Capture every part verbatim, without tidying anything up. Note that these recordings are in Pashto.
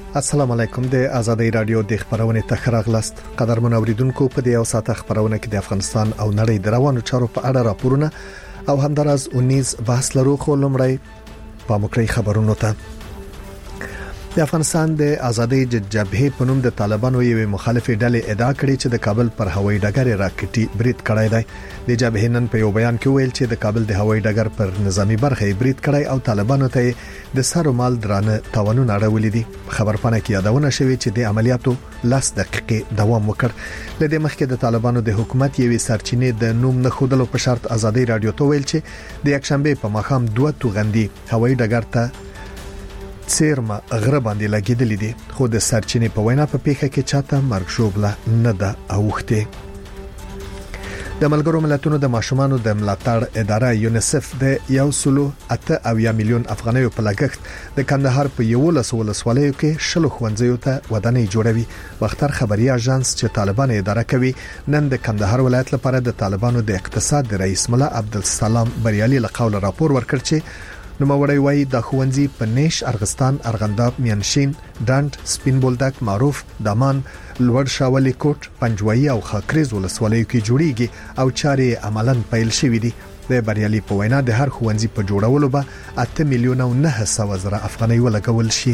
السلام علیکم د آزادۍ رادیو د خبرونې تخراغلست قدرمن اوریدونکو په دې او ساعت خبرونه کې د افغانستان او نړۍ د روانو چارو په اړه راپورونه او همداراز اونیز بحث لرو خو لمړی په مکرې خبرونو ته د افغانستان د آزادۍ جبهې په نوم د طالبانو یو مخالفه ډلې ادعا کړې چې د کابل پر هوایي ډګر راکټي برید کړی دی د جبهې نن په یو بیان کې ویل چې د کابل د هوایي ډګر پر نظامی برخه برید کړی او طالبانو ته د سر مال درانه تاوانونه اړولې دي خبرپاڼه کې یادونه شوې چې د عملیاتو لاس دقیقې دوام وکړ لدې مخکې د طالبانو د حکومت یوې سرچینې د نوم نه خودلو په شرط آزادۍ رادیو ته ویل چې د یکشنبه په ماښام دوه توغندي هوایي ډګر ته سیرما غره باندې لګیدلې دي خو د سرچینې په وینا په پیښه کې چاته مرګ شوبله نه ده اوخته د ملګرو ملتونو د ماشومانو د ملاتړ اداره یونیسف د یو سلو اته اویا میلیون افغانیو په لګښت د کندهار په یو لس ولسوالیو کې شلو خوندزیو ته ودانۍ جوړوي وختر خبري اژانس چې طالبان اداره کوي نن د کندهار ولایت لپاره د طالبانو د اقتصاد د رئیس ملا عبدالسلام بریالي له قول راپور ورکړ چې نو موري وای د خوندزي په نش ارغستان ارغنداب میانشین ډاند سپین بولدک معروف دمان لوړ شاولي کوټ پنجوي او خاکریز ولسوالیو کې جوړیږي او چارې عملاً پیل شوې دي د بریالي په وینا د هر خوندزي په جوړولو به اته میلیون او نه سوه زره افغانۍ ولګول شي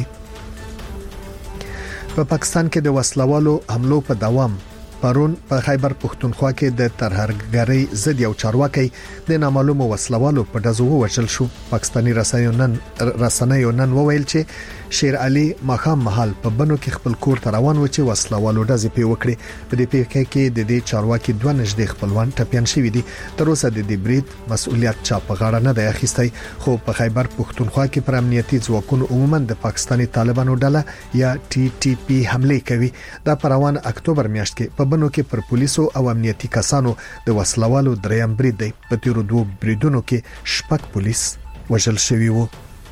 په پاکستان کې د وسلوالو حملو په دوام پرون په خیبر پختونخوا کې د ترهګرۍ ضد یو چارواکي د نامعلومو وسلوالو په دزو وشل شو پاکستاني رسنیو نن رسنیو نن وویل چې شیر علي مخام محل په بنو کې خپل کور ته روان و چې وسلوالو دزې پی وکړي په دې پیښه کې د دې چارواکي دوه نږدې خپلوان ټپيان شوي دي تر اوسه د دې برید مسؤلیت چا په غاړه نه دی اخیستی خو په خیبر پختونخوا کې پر امنیتي ځواکونو عموما د پاکستاني طالبانو ډله یا ټي ټي پی حمله کوي دا پر روان اکتوبر میاشت کې په بنو کې پر پولیسو او امنیتي کسانو د وسلوالو دریم برید دی په تیرو دوه بریدونو کې شپږ پولیس وژل شوي وو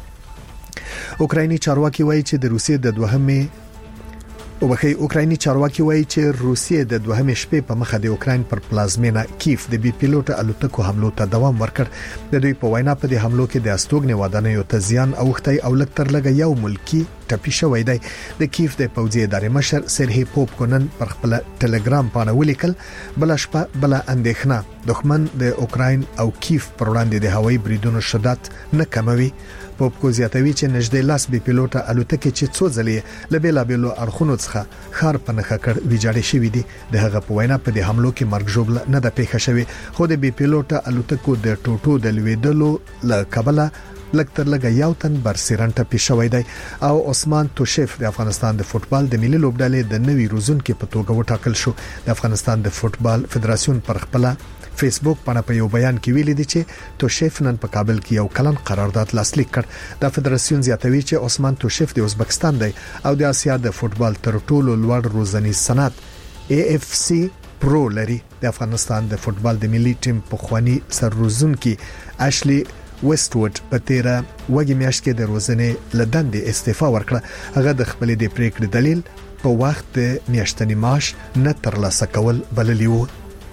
اوکرایني چارواکي وایي چې د روسیې د دوهمې او بخي اوکرایني چارواکي وایي چې روسیې د دوهمې شپې په مخه د اوکراین پر پلازمینه کیف د بي پیلوټ الوتکو حملو ته دوام ورکړ د دوی په وینا په دې حملو کې د استوګنې ودانیو ته زیان اوختي او لکتر لګ یو ملکی ټپي شوی دی د کیف د پوځي ادارې مشر سرهی پوپ کونن پر خپل ټلګرام باندې ولیکل بل شپه بل اندېښنه دښمن د اوکراین او کیف پر وړاندې د هوایي بریدونو شدت نه کموي پوپ کو زیاتوي چې نږدې لاس بي پیلوټ الوتکه چې څو ځلې لبیلا بیلو اړخونو څخه خار په نخ کړ ویجاړې شوې دي د هغه په وینا په دې حملو کې مرګ ژوبل نه د پیښه شوی خو د بي پیلوټ الوتکو د ټوټو د لویدلو ل کابل لکتر لګ یو تن برسیران ټپي شوی دی او عثمان توشیف د افغانستان د فوتبال د ملي لوبډلې د نوي روزونکو په توګه وټاکل شو د افغانستان د فوتبال فدراسیون پر خپل فیسبوک باندې په یو بیان کې ویلي دي چې توشیف نن په کابل کې یو کلن قرارداد لاسلیک کړ د فدراسیون زیاتوي چې عثمان توشیف د ازبکستان دی او د اسیا د فوتبال تر ټولو لوړ روزنی صنعت اي اف سي پرو لري د افغانستان د فوتبال د ملي ټیم په خواني سرروزونکو اشلی ویسټوډ په تیره وګي میاشت کې د روزنې لدندې استعفا ورکړه هغه د خپل د پریکړې دلیل په وخت د میاشتنی معاش نه ترلاسه کول بللی وو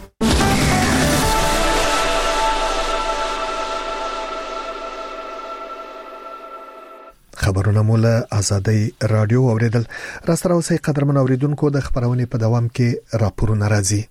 خبرونه مولا آزادۍ رادیو اوریدل راستره اوسې قدرمن اوریدونکو د خبرونه په دوام کې راپورونه راځي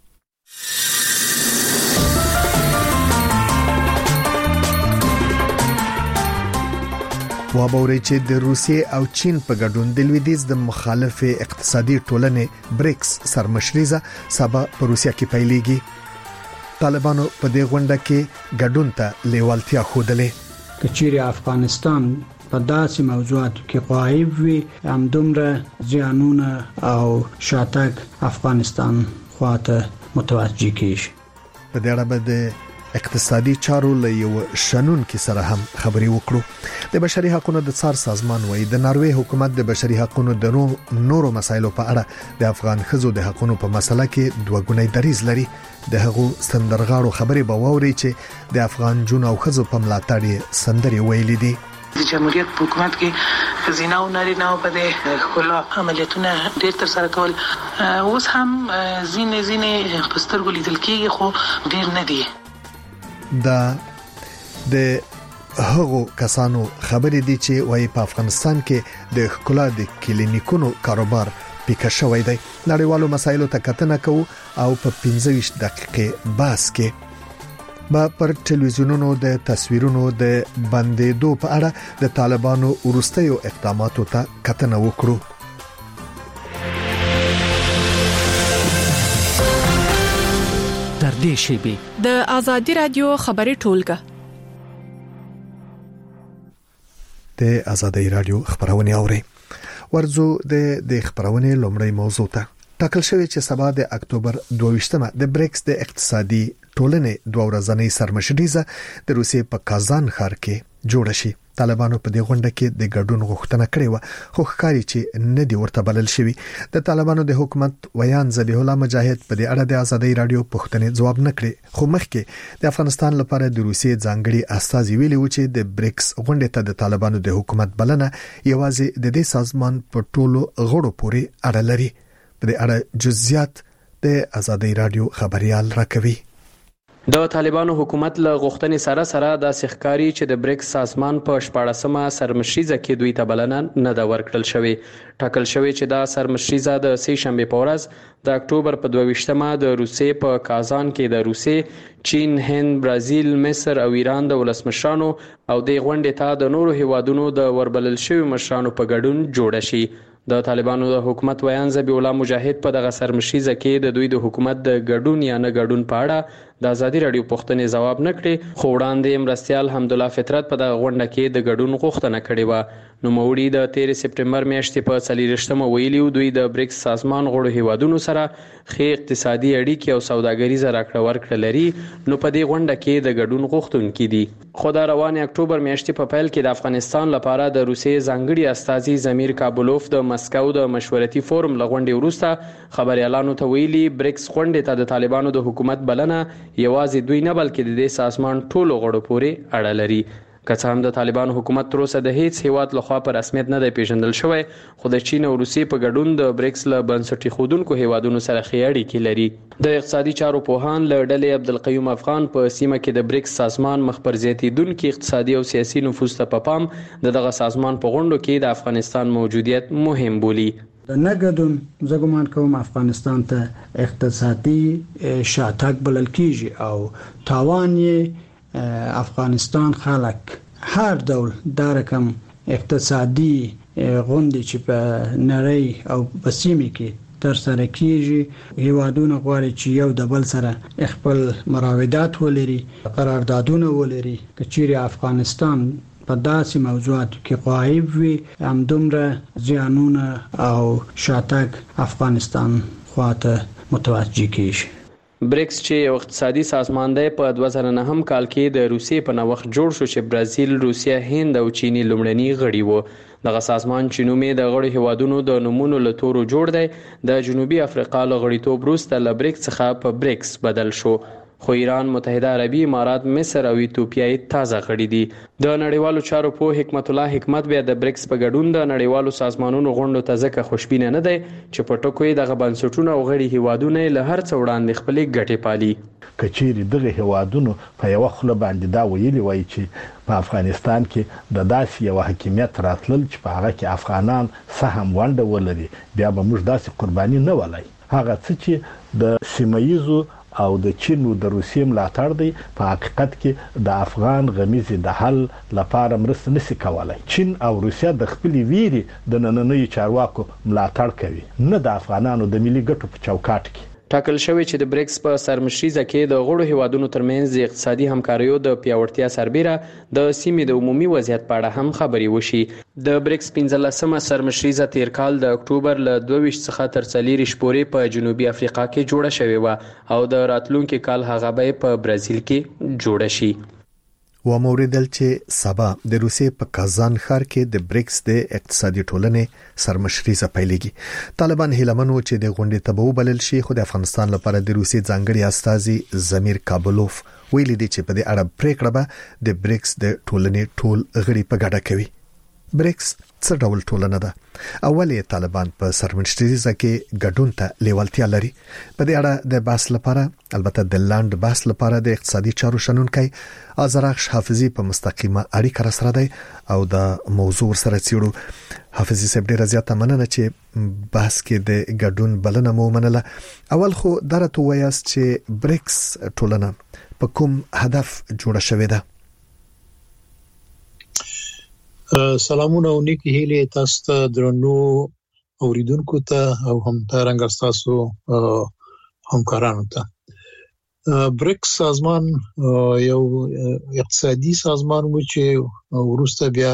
وابوري چې د روسیې او چین په ګډون د لویدیز د مخالفه اقتصادي ټولنې بریکس سرمشريزه سبا په روسیا کې پیلېږي طالبانو په دې غونډه کې ګډون ته لیوالتیا خوده کچيري افغانستان په داسې موضوعاتو کې غایب وي همدومره زیانونه او شاتګ افغانستان خواته متوجه کیږي په دې اړه د اقتصادي چارو له یو شنن کې سره هم خبري وکړو د بشري حقوقو د څار سازمان وایي د ناروې حکومت د بشري حقوقو د نورو مسایلو په اړه د افغان خزو د حقوقو په مسله کې دوه ګونی دریز لري د هغو سندرغاړو خبري به ووري چې د افغان جون او خزو په ملاتړ سندري ویلي دي د جمهوریت په حکومت کې خزینه او نارینه په دې خلا عملیاتونه ډېر تر سره کول اوس هم زینې زینې په سترګو لیدل کېږي خو ډېر نه دي دا د هغو کسانو خبرې دي چې وايي په افغانستان کې د ښکلا د کلینیکونو کاروبار پیکه شوی دی. نړیوالو مسایلو ته کتنه کوو او په پنځه ویشت دقیقې بحث کې با پر ټلویزیونونو د تصویرونو د بندېدو په اړه د طالبانو وروستیو اقداماتو ته کتنه وکړو. در دې شیبه د آزادی رادیو خبري ټولګه د آزادی رادیو خبرونه اوري. ورځو د د خبرونه لومړی موضوع ته ټاکل شوی چې سبا د اکتوبر دوه ویشتمه د بریکس د اقتصادي ټولنې دوه ورځنۍ سرمشریزه د روسیې په کازان ښار کې جوړ شي. طالبانو په دې غونډه کې د ګډون غوښتنه کړې و، خو ښکاري چې نه دی ورته بلل شوی. د طالبانو د حکومت ویان ذبیح الله مجاهد په دې اړه د آزادی رادیو پوښتنې جواب نه کړي، خو مخکې د افغانستان لپاره د روسیې ځانګړي استازي ویلي و چې د بریکس غونډې ته د طالبانو د حکومت بلنه یوازې د دې سازمان په ټولو غړو پورې اړه لري. په دې اړه جزئیات د آزادی رادیو خبريال راکوي. د طالبانو حکومت له غوښتنې سره سره د سخکاری چې د بریکس سازمان په شپاړسمه سرمشریزه کې دوی ته بلنه نه دا ورکړل شوی. ټاکل شوی چې دا سرمشریزه د سه شنبه په ورځ د اکتوبر په دوه ویشتمه د روسیې په کازان کې د روسیې، چین، هند، برازیل، مصر او ایران د ولسمشرانو او د غونډې ته د نورو هیوادونو د وربلل شوی مشرانو په ګډون جوړ شي. د طالبانو د حکومت ویان ذبیح الله مجاهد په دغه سرمشریزه کې د دوی د حکومت د ګډون یا نه ګډون په اړه د آزادی رادیو پوښتنې جواب نه کړي، خو وړاندې مرستيال حمدالله فطرت په دغه غونډه کې د ګډون غوښتنه کړې و. نو موړي د تیر سپټمبر میاشتې په څلورشتمه ویلیو دوی د بریکس سازمان غړو هیوادونو سره ښه اقتصادي اړیکې او سوداګریزه راکړه ورکړه لري، نو په دې غونډه کې د ګډون غوښتونکي دي. خو د روان اکتوبر میاشتې په پیل کې د افغانستان لپاره د روسیې ځانګړي استازي زمیر کابلوف د مسکو د مشورتي فورم لغونډې وروسته خبريالانو ته ویلي بریکس غونډې ته د طالبانو د حکومت بلنه یوازې دوی نه بلکې د دې سازمان ټولو غړو پورې اړه لري. که څه هم د طالبانو حکومت تر اوسه د هیڅ هیواد لخوا په رسمیت نه دی پیژندل شوی، خو د چین او روسیې په ګډون د بریکس له بنسټي خودونکو هیوادونو سره ښې اړیکې لري. د اقتصادي چارو پوهان له ډلې عبدالقیوم افغان په سیمه کې د بریکس سازمان مخ پر زیاتیدونکي اقتصادي او سیاسي نفوذ ته په پام د دغه سازمان په غونډو کې د افغانستان موجودیت مهم بولي. د نګدون زه ګمان کوم افغانستان ته اقتصادي شاتګ بلل کیږي او تاوان یې افغانستان خلک هر ډول د رقم اقتصادي غونډې چې په نړۍ او په سیمه کې تر سره کیږي، هیوادونه غواړي چې یو د بل سره خپل مراودات ولري، قراردادونه ولري. کچېرې افغانستان په داسې موضوعاتو کې غایب وي، همدومره زیانونه او شاتګ افغانستان خواته متوجه کیږي. بریکس چې یو اقتصادي سازمان دی په دوه زره نهم کال کې د روسیې په نوښت جوړ شو چې برازیل، روسیه، هند او چینی لومړني غړي وو. دغه سازمان چې نوم یې د غړو هیوادونو د نومونو له تورو جوړ دی، د جنوبي افریقا له غړیتوب وروسته له بریکس څخه په بریکس بدل شو. خو ایران، متحده عربي امارات، مصر او ایتوپیا تازه غړي دي. د نړیوالو چارو په حکمت الله حکمت بیا د بریکس په ګډون د نړیوالو سازمانونو غونډو ته ځکه خوشبینه نه دی چې په ټکو یې دغه بنسټونه او غړي هیوادونه له هر څه وړاندې خپلې ګټې پالي. کچېرې دغه هیوادونو په یو خله باندې دا ویلي وای چې په افغانستان کې د داسې یو حکومت راتلل چې په هغه کې افغانان سهم ونډه ولري، بیا به موږ داسې قرباني نه ولای. هغه څه چې د سیمایزو او د چین او د روسیې ملاتړ دی، په حقیقت کې د افغان غمیزې د حل لپاره مرسته نشي کولای. چین او روسیه د خپل ویري د نننوي چارواکو ملاتړ کوي، نه د افغانانو د ملي ګټو په چوکاټ کې. ټاکل شوی چې د بریکس په سرمشریزه کې د غړو هیوادونو ترمنځ د اقتصادي همکاریو د پیاوړتیا سربیره د سیمې د عمومي وضعیت په اړه هم خبرې وشي. د بریکس پنځلسمه سرمشریزه تیر کال د اکتوبر له دوه ویشت څخه تر څلور شپورې په جنوبي افریقا کې جوړه شوې و او د راتلونکي کال هغه به په برازیل کې جوړه شي. و موریدل چې سبا د روسیې په کازان ښار کې د بریکس د اقتصادي ټولنې سرمشریزه پیلېږي. طالبان هیلمنو چې د غونډې ته به وبلل شي، خو د افغانستان لپاره د روسیې ځانګړي استازي زمیر کابلوف ویلي دي چې په دې اړه پریکړه به د بریکس د ټولنې ټول غړي په ګډه کوي. بریکس څه ډول ټولنه ده؟ اولې طالبان په سرمنشریزه کې ګډون ته لیوالتیا لري. په دې اړه د بحث لپاره البته د لاند بحث لپاره د اقتصادي چارو شنونکي آذرخش حافظي په مستقیمه اړیکه سره دی او د موضوع سره چیرو. حافظي صاحب ډیره زیاته مننه چې بحث کې د ګډون بلنه مو منله. اول خو درته وایاست چې بریکس ټولنه په کوم هدف جوړه شوې ده؟ سلامونه او نیکی هیله تاسو ته درنو اوریدونکو ته او هم ترنګ تاسو همکارانو ته. بریکس سازمان یو اقتصادي سازمان و چې ورسته بیا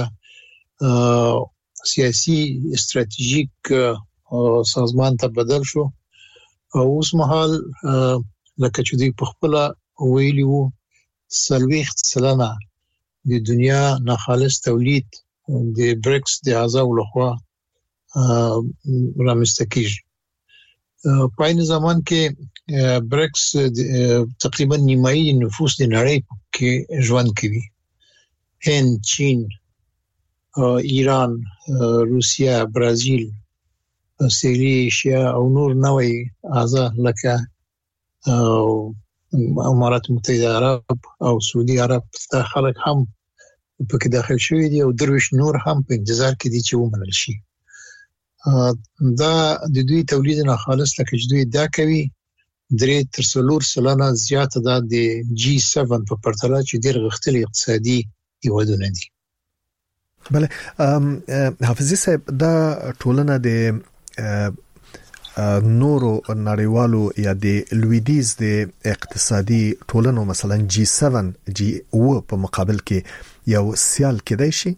سیاسي استراتیژیک سازمان ته بدل شو او اوس مهال لکه چې دوی په خپل ویلي وو سلويخت سلنه د دنیا ناخالص تولید د بریکس د اعضاء لخوا رامنځته کیږي. په عین زمان کې بریکس تقریبا نیمایي نفوس د نړۍ کې ژوند کوي. هند، چین، ایران، روسیا، برازیل، استرالیا او نور نوې اعضاء لکه امارات متحده عرب او سعودي عرب ته خلک هم پکې داخل شوی دي او درویش نور هم په انتظار کې دي چې ومنل شي. دا د دوی تولید نه خالص لکه چې دوی دا کوي درې تر څلور سلنه زیاته ده د جی سبعه په پرتله چې ډېر غښتلي اقتصادي هیوادونه دي. بله حافظي صاحب دا ټولنه د نورو نړیوالو یا د لویدیز د اقتصادي ټولنو مثلا جی سبعه جی او په مقابل کې یو سیال کېدای شي؟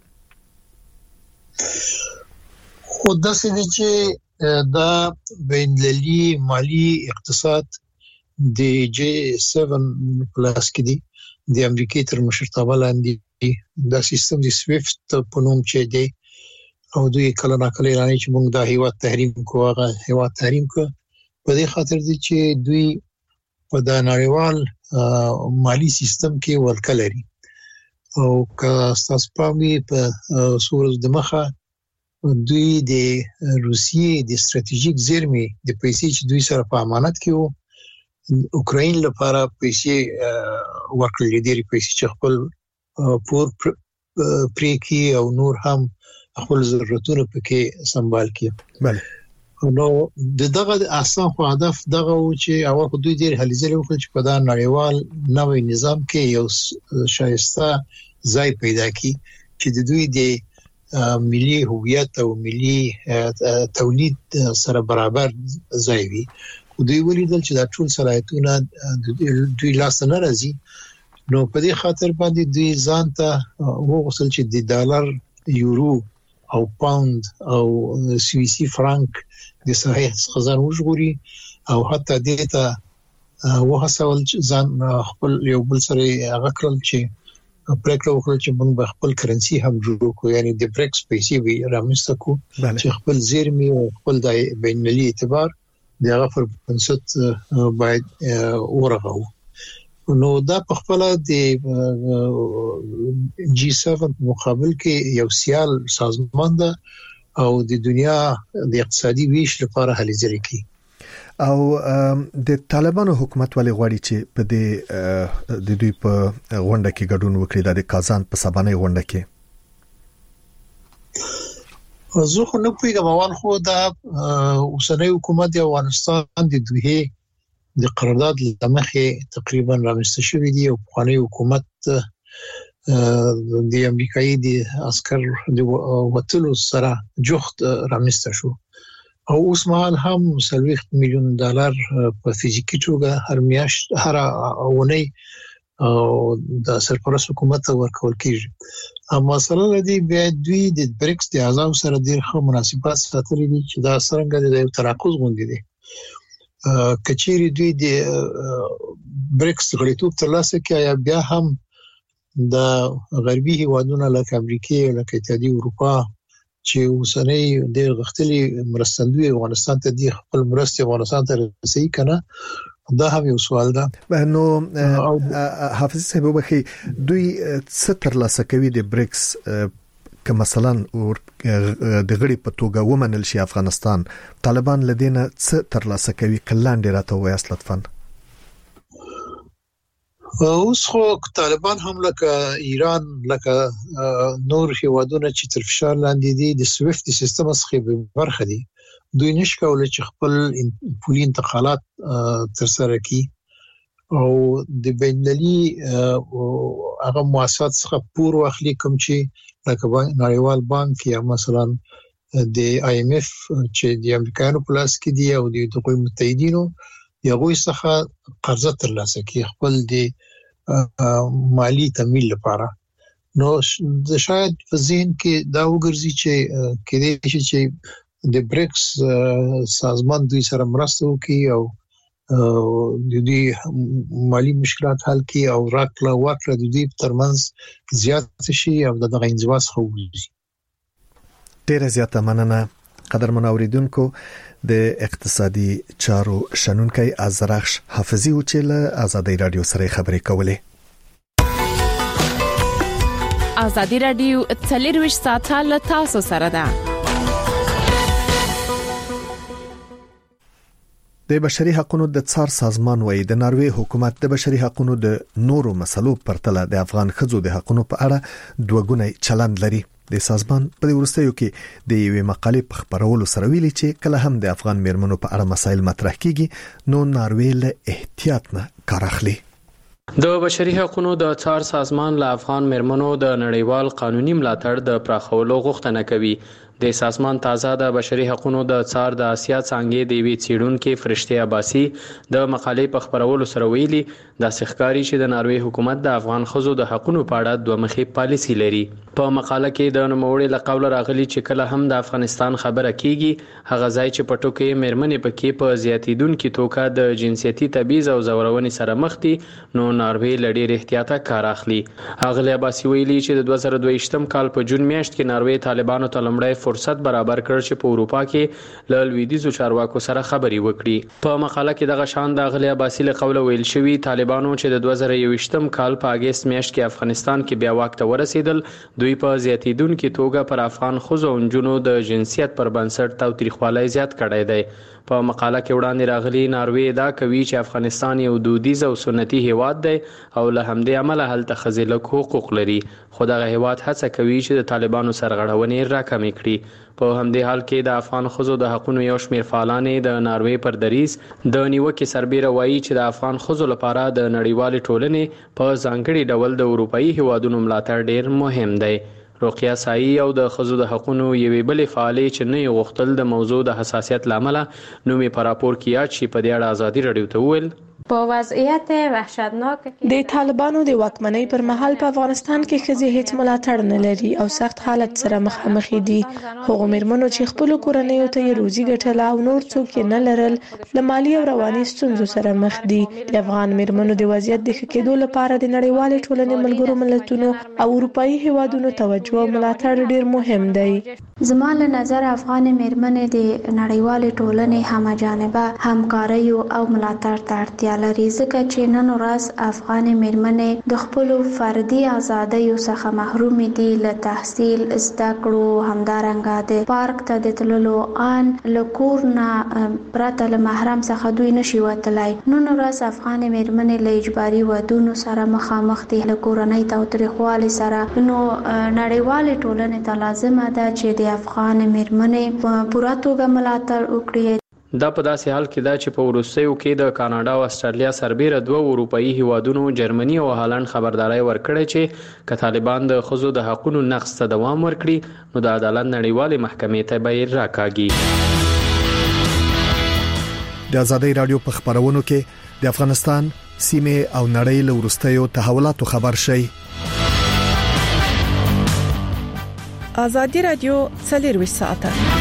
خو داسې دي چې دا بین‌المللي مالی اقتصاد د جی سبعه پلاس کې دي د امریکای تر مشرتابه لاندې دا سیستم د سویفت په نوم چې دی او دوی کله ناکله اعلان چې موږ دا هیواد تحریم کوو هغه هیواد تحریم کوو په دې خاطر دي چې دوی په دا نړیوال مالی سیستم کې ورکه لري او که تاسو پامي په سورز د مخه دوی د روسیې د استراتیژیک زیرمې د پیسې چې دوی سره په امانت کې وو اوکراین لپاره پیسې ورکړل دي پیسې چې خپل پور پریکي او نور هم خپل ضرورتونه پکې سنبال کړي. بله نو د دغه اساس خو هدف دغه و چې اول خو دوی ډېر هلي ځلې وکړي چې په دا نړیوال نوې نظام کې یو شایسته ځای پیدا کړي چې د دوی د ملي هویت او ملي تولید سره برابر ځای وي. دوی ولیدل چې دا ټول صلاحیتونه دوی لاس نه راځي نو په دې خاطر باندې دوی ځان ته وغوښتل چې د ډالر، یورو او پاوند او سویسي فرانک د صحیح خزان وژغوري او حتی دې ته وهڅول چې ځان خپل یو بل سره هغه کړل چې پریکړه وکړه چې موږ خپل کرنسي هم جوړ کړو یعنی د بریکس پیسې وی رامنځته کو چې خپل زیرمې او خپل د بین‌المللي اعتبار دغه پر بنسټ باید ورغو. نو دا په خپل د جی سبعه مقابل کې یو سیال سازمان ده او د دنیا د اقتصادي ویش لپاره هلي ځلې کوي. او د طالبانو حکومت ولې غواړي چې په دې د دوی په غونډه کې ګډون وکړي د کازان په سبانه غونډه کې؟ زه خو نه پوهیږم اول خو دا اوسنۍ حکومت د افغانستان د دوی د قرارداد لمخې تقریبا رامنځته شوې دي او پخوانی حکومت د امریکایي د عسكر د وټلو سره جوخت رامنځته شو او اوس مهال هم سلويخت میلیون ډالر په فزیکی توګه هر میاشت هر اونۍ او د سرپرست حکومت ورکول کیږي. اما مثلا د بیا دوی د بریکس د اعضاء سره ډېر ښه مناسبات ساتلي دي چې دا څنګه د تراکوز غونډې دي کچېری دوی د بریکس غړیتوب ترلاسه کوي یا بیا هم د غربي هیوادونو لکه امریکا او لکه اتحادیه اروپا چې اوسنۍ ډېر غښتلي مرستندوی افغانستان ته د خپل مرستې افغانستان ته رسېږي کنه دا هم یو سوال ده. نو حافظ صاحب وبخي دوی څه ترلاسه کوي د بریکس که مثلا د غړي په توګه ومنل شي افغانستان، طالبان لدينا څه ترلاسه کوي؟ کلاندې راته وایاست لطفا. اوس خو طالبان هم لکه ایران لکه نور هیوادونه چې تر فشار لاندې دي د سویفت سیستم څخه برخه دي، دوی نشي کولای چې خپل پولي انتقالات تر سره کړي او د بینالي هغه مؤسسات څخه پور واخلي کوم چې لکه نړیوال بانک یا مثلا د آی ایم اف چې د امریکایانو په لاس کې دی او د دوی متحدینو یغوي څخه قرضه ترلاسه کوي خپل د مالی تمویل لپاره. نو د شاید په ذهن کې دا وګرځي چې کېدای شي چې د بریکس سازمان دوی سره مرسته وکړي او د دې مالی مشکلات حل کړي او راکړه ورکړه د دې ترمنځ زیات شي او دغه انزوا څخه وځي. ډیره زیاته مننه قدرمن اوریدونکو. د اقتصادي چارو شنونکي ازرخش حافظي او چې له آزادۍ رادیو سره خبرې کولې. آزادۍ رادیو څلرویشت ساعته له تاسو سره ده. د بشري حقوقو د څار سازمان وایي د ناروې حکومت د بشري حقوقو د نورو مسلو پرتله د افغان خځو د حقوقو په اړه دوه چلند لري. د سازمان په ورستیو کې د یوې مقالې په خبرولو سره ویلي چې کله هم د افغان میرمنو په اړه مسایل مطرح کیږي نو ناروې له احتیاط نه کار اخلي. د بشري حقوقو د څار سازمان له افغان میرمنو د نړیوال قانوني ملاتړ د پراخولو غوښتنه کوي. د سازمان تازه د بشري حقوقو د څار د اسیا څنګه دی وی چیډونکو فرشته عباسی د مقالې په خبرولو سره ویلي د سخکاری چې د ناروې حکومت د افغان خزو د حقوقو په اړه دوه مخي پالیسی لري. په مقاله کې د نوموړي لقول راغلي چې کله هم د افغانستان خبره کیږي هغه ځای چې پټو کې میرمنې پکې په زیاتیدونکو توګه د جنسيتي تبعیض او زورونې سره مخ دي نو ناروې لړې احتیاطه کار اخلي. هغه عباسی ویلي چې د دوه زره دوه کال په جون میاشت کې ناروې طالبانو ته لمړی فرصت برابر کړ چې په اروپا کې ل لویدیزو چارواکو سره خبري وکړي. په مقاله کې دغه شان د غلیا عباسی له قوله ویل شوی طالبانو چې د دوه زره یوویشتم کال په اگست میاشت کې افغانستان کې بیا واک ته ورسېدل دوی په زیاتیدونکو توګه پر افغان خزو او جنونو د جنسیت پر بنسټ تاوتریخوالي زیات کړی دی. په مقاله کې وړاندې راغلي ناروې دا کوي چې افغانستان یو دودیز او سنتي هیواد دی او له همدې عمله هلته خزیلک حقوق لري خو دغه هیواد هڅه کوي چې د طالبانو سرغړونې راکمې کړي. په همدې حال کې د افغان خزو د حقوقو یو شمېر فعالان د ناروې پر دریز د نیوکې سربېره وایي چې د افغان خزو لپاره د نړیوال ټولنې په ځانګړي ډول د اروپאי هیوادونو ملاتړ ډیر مهم دی. روقیه سایی او د خزو د حقوقو یوې بلې فعالې چې نه غوښتل د موضوع د حساسیت لامل نومي پر راپور کې یاد شي په دې اړه ازادي رادیو ته ویل با وضعیت وحشتناک د طالبانو د واکمنۍ پر مهال په افغانستان کې ښځې هیڅ ملاتړ نه لري او سخت حالت سره مخامخ دي. هغه میرمنو چې خپل کورنۍ ته روزي ګټله او نور څوک نه لرل له مالی او رواني ستونزو سره مخ دي. د افغان میرمنو د وضعیت د ښه کېدو لپاره د نړیوال ټولنې ملګرو ملتونو او اروپאי هیوادونو توجه او ملاتړ ډیر مهم دی. زما له نظر افغان میرمنې د نړیوال ټولنې همجانبه همکاري او ملاتړ ته اړتیا لري ځکه چې نن ورځ افغان میرمنې د خپل فردي ازادۍ څخه محروم دي. له تحصیل زده کړو همدارنګه د پارک ته د تللو ان له کور نه پرته له محرم څخه دوی نشي وتلای. نن ورځ افغان میرمنې له اجباري ودونو سره مخامخ دي له کورنۍ تاوتریخوالي سره. نو نړیوال ټولنې ته لازمه ده چې د افغان میرمنې په پوره توګه ملاتړ وکړي. دا په داسې حال کې دا چې په وروستیو کې د کاناډا او استرالیا سربېره دوه اروپאי هیوادونو جرمني او هالند خبرداري ورکړې چې که طالبان د خزو د حقوقو نقض ته دوام ورکړي نو د عدالت نړیوالې محکمې ته به راکاږي. د آزادۍ رادیو په خبرونو کې د افغانستان سیمه او نړۍ له وروستیو تحولاتو خبر شي. آزادۍ رادیو څلرویشت ساعته.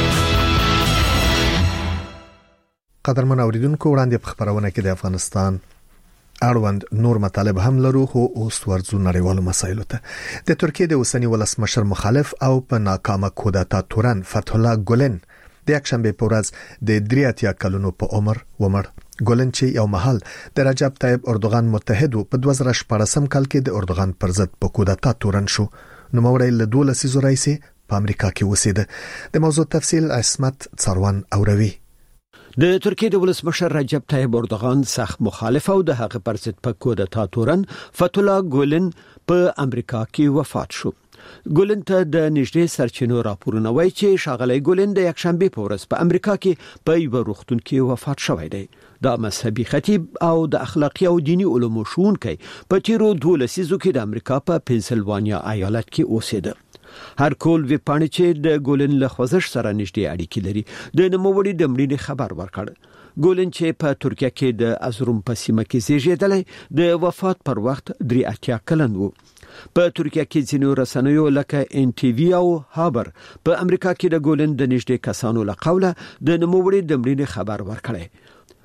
قدرمن اوریدونکو وړاندې په خبرونه کې د افغانستان اړوند نور مطالب هم لرو خو اوس ورځو نړیوالو مسایلو ته. د ترکیه د اوسنی ولسمشر مخالف او په ناکامه کودتا تورن فتح الله ګولن د یکشنبه په ورځ د درې اتیا کلونو په عمر ومړ. ګولن چې یو مهال د رجب طیب اردوغان متحد په دوه زره شپږم کال کې د اردوغان پر ضد په کودتا تورن شو. نوموړی له دوه لسیزو راځي په امریکا کې اوسېده. د موضوع تفصیل عصمت څروان اوروي. د ترکیه د ولسمشر رجب طیب اردوغان سخت مخالف او د هغه پر ضد په کودتا تورن فتولا ګولن په امریکا کې وفات شو. ګولن ته د نږدې سرچینو راپورونه وایي چې ښاغلی ګولن د یکشنبه په ورځ په امریکا کې په یو روغتون کې وفات شوی دی. د مذهبي خطیب او د اخلاقي او دینی علومو ښوونکی په تیرو دوه لسیزو کې د امریکا په پنسلوانیا ایالت کې اوسېده. هر کول وی پاڼې چې د ګولن له خوځښت سره نږدې اړیکې لري د نوموړي د مړینې خبر ورکړ. ګولن چې په ترکیه کې د ازروم په سیمه کې زیږیدلی د وفات پر وخت درې اتیا کلن و. په ترکیه کې ځینو رسنیو لکه ان ټي وي او هابر په امریکا کې د ګولن د نږدې کسانو له قوله د نوموړي د مړینې خبر ورکړی.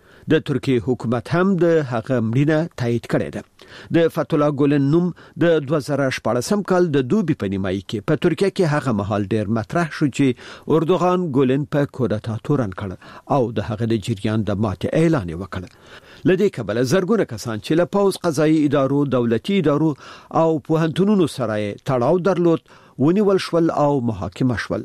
د ترکیه حکومت هم د هغه مړینه تایید کړې ده. د فتولا ګولن نوم د دوه زره شپاړسم کال د دوبي په نیمایي کې په ترکیه کې هغه مهال ډیر مطرح شو چې اردوغان ګولن په کودتا تورن کړ او د هغه د جریان د ماتې اعلان وکړ. لدې کبل زرګونه کسان چې له پوز قضایي ادارو دولتي ادارو او پوهنتونونو سره تړاو درلود ونیول شول او محاکمه شول.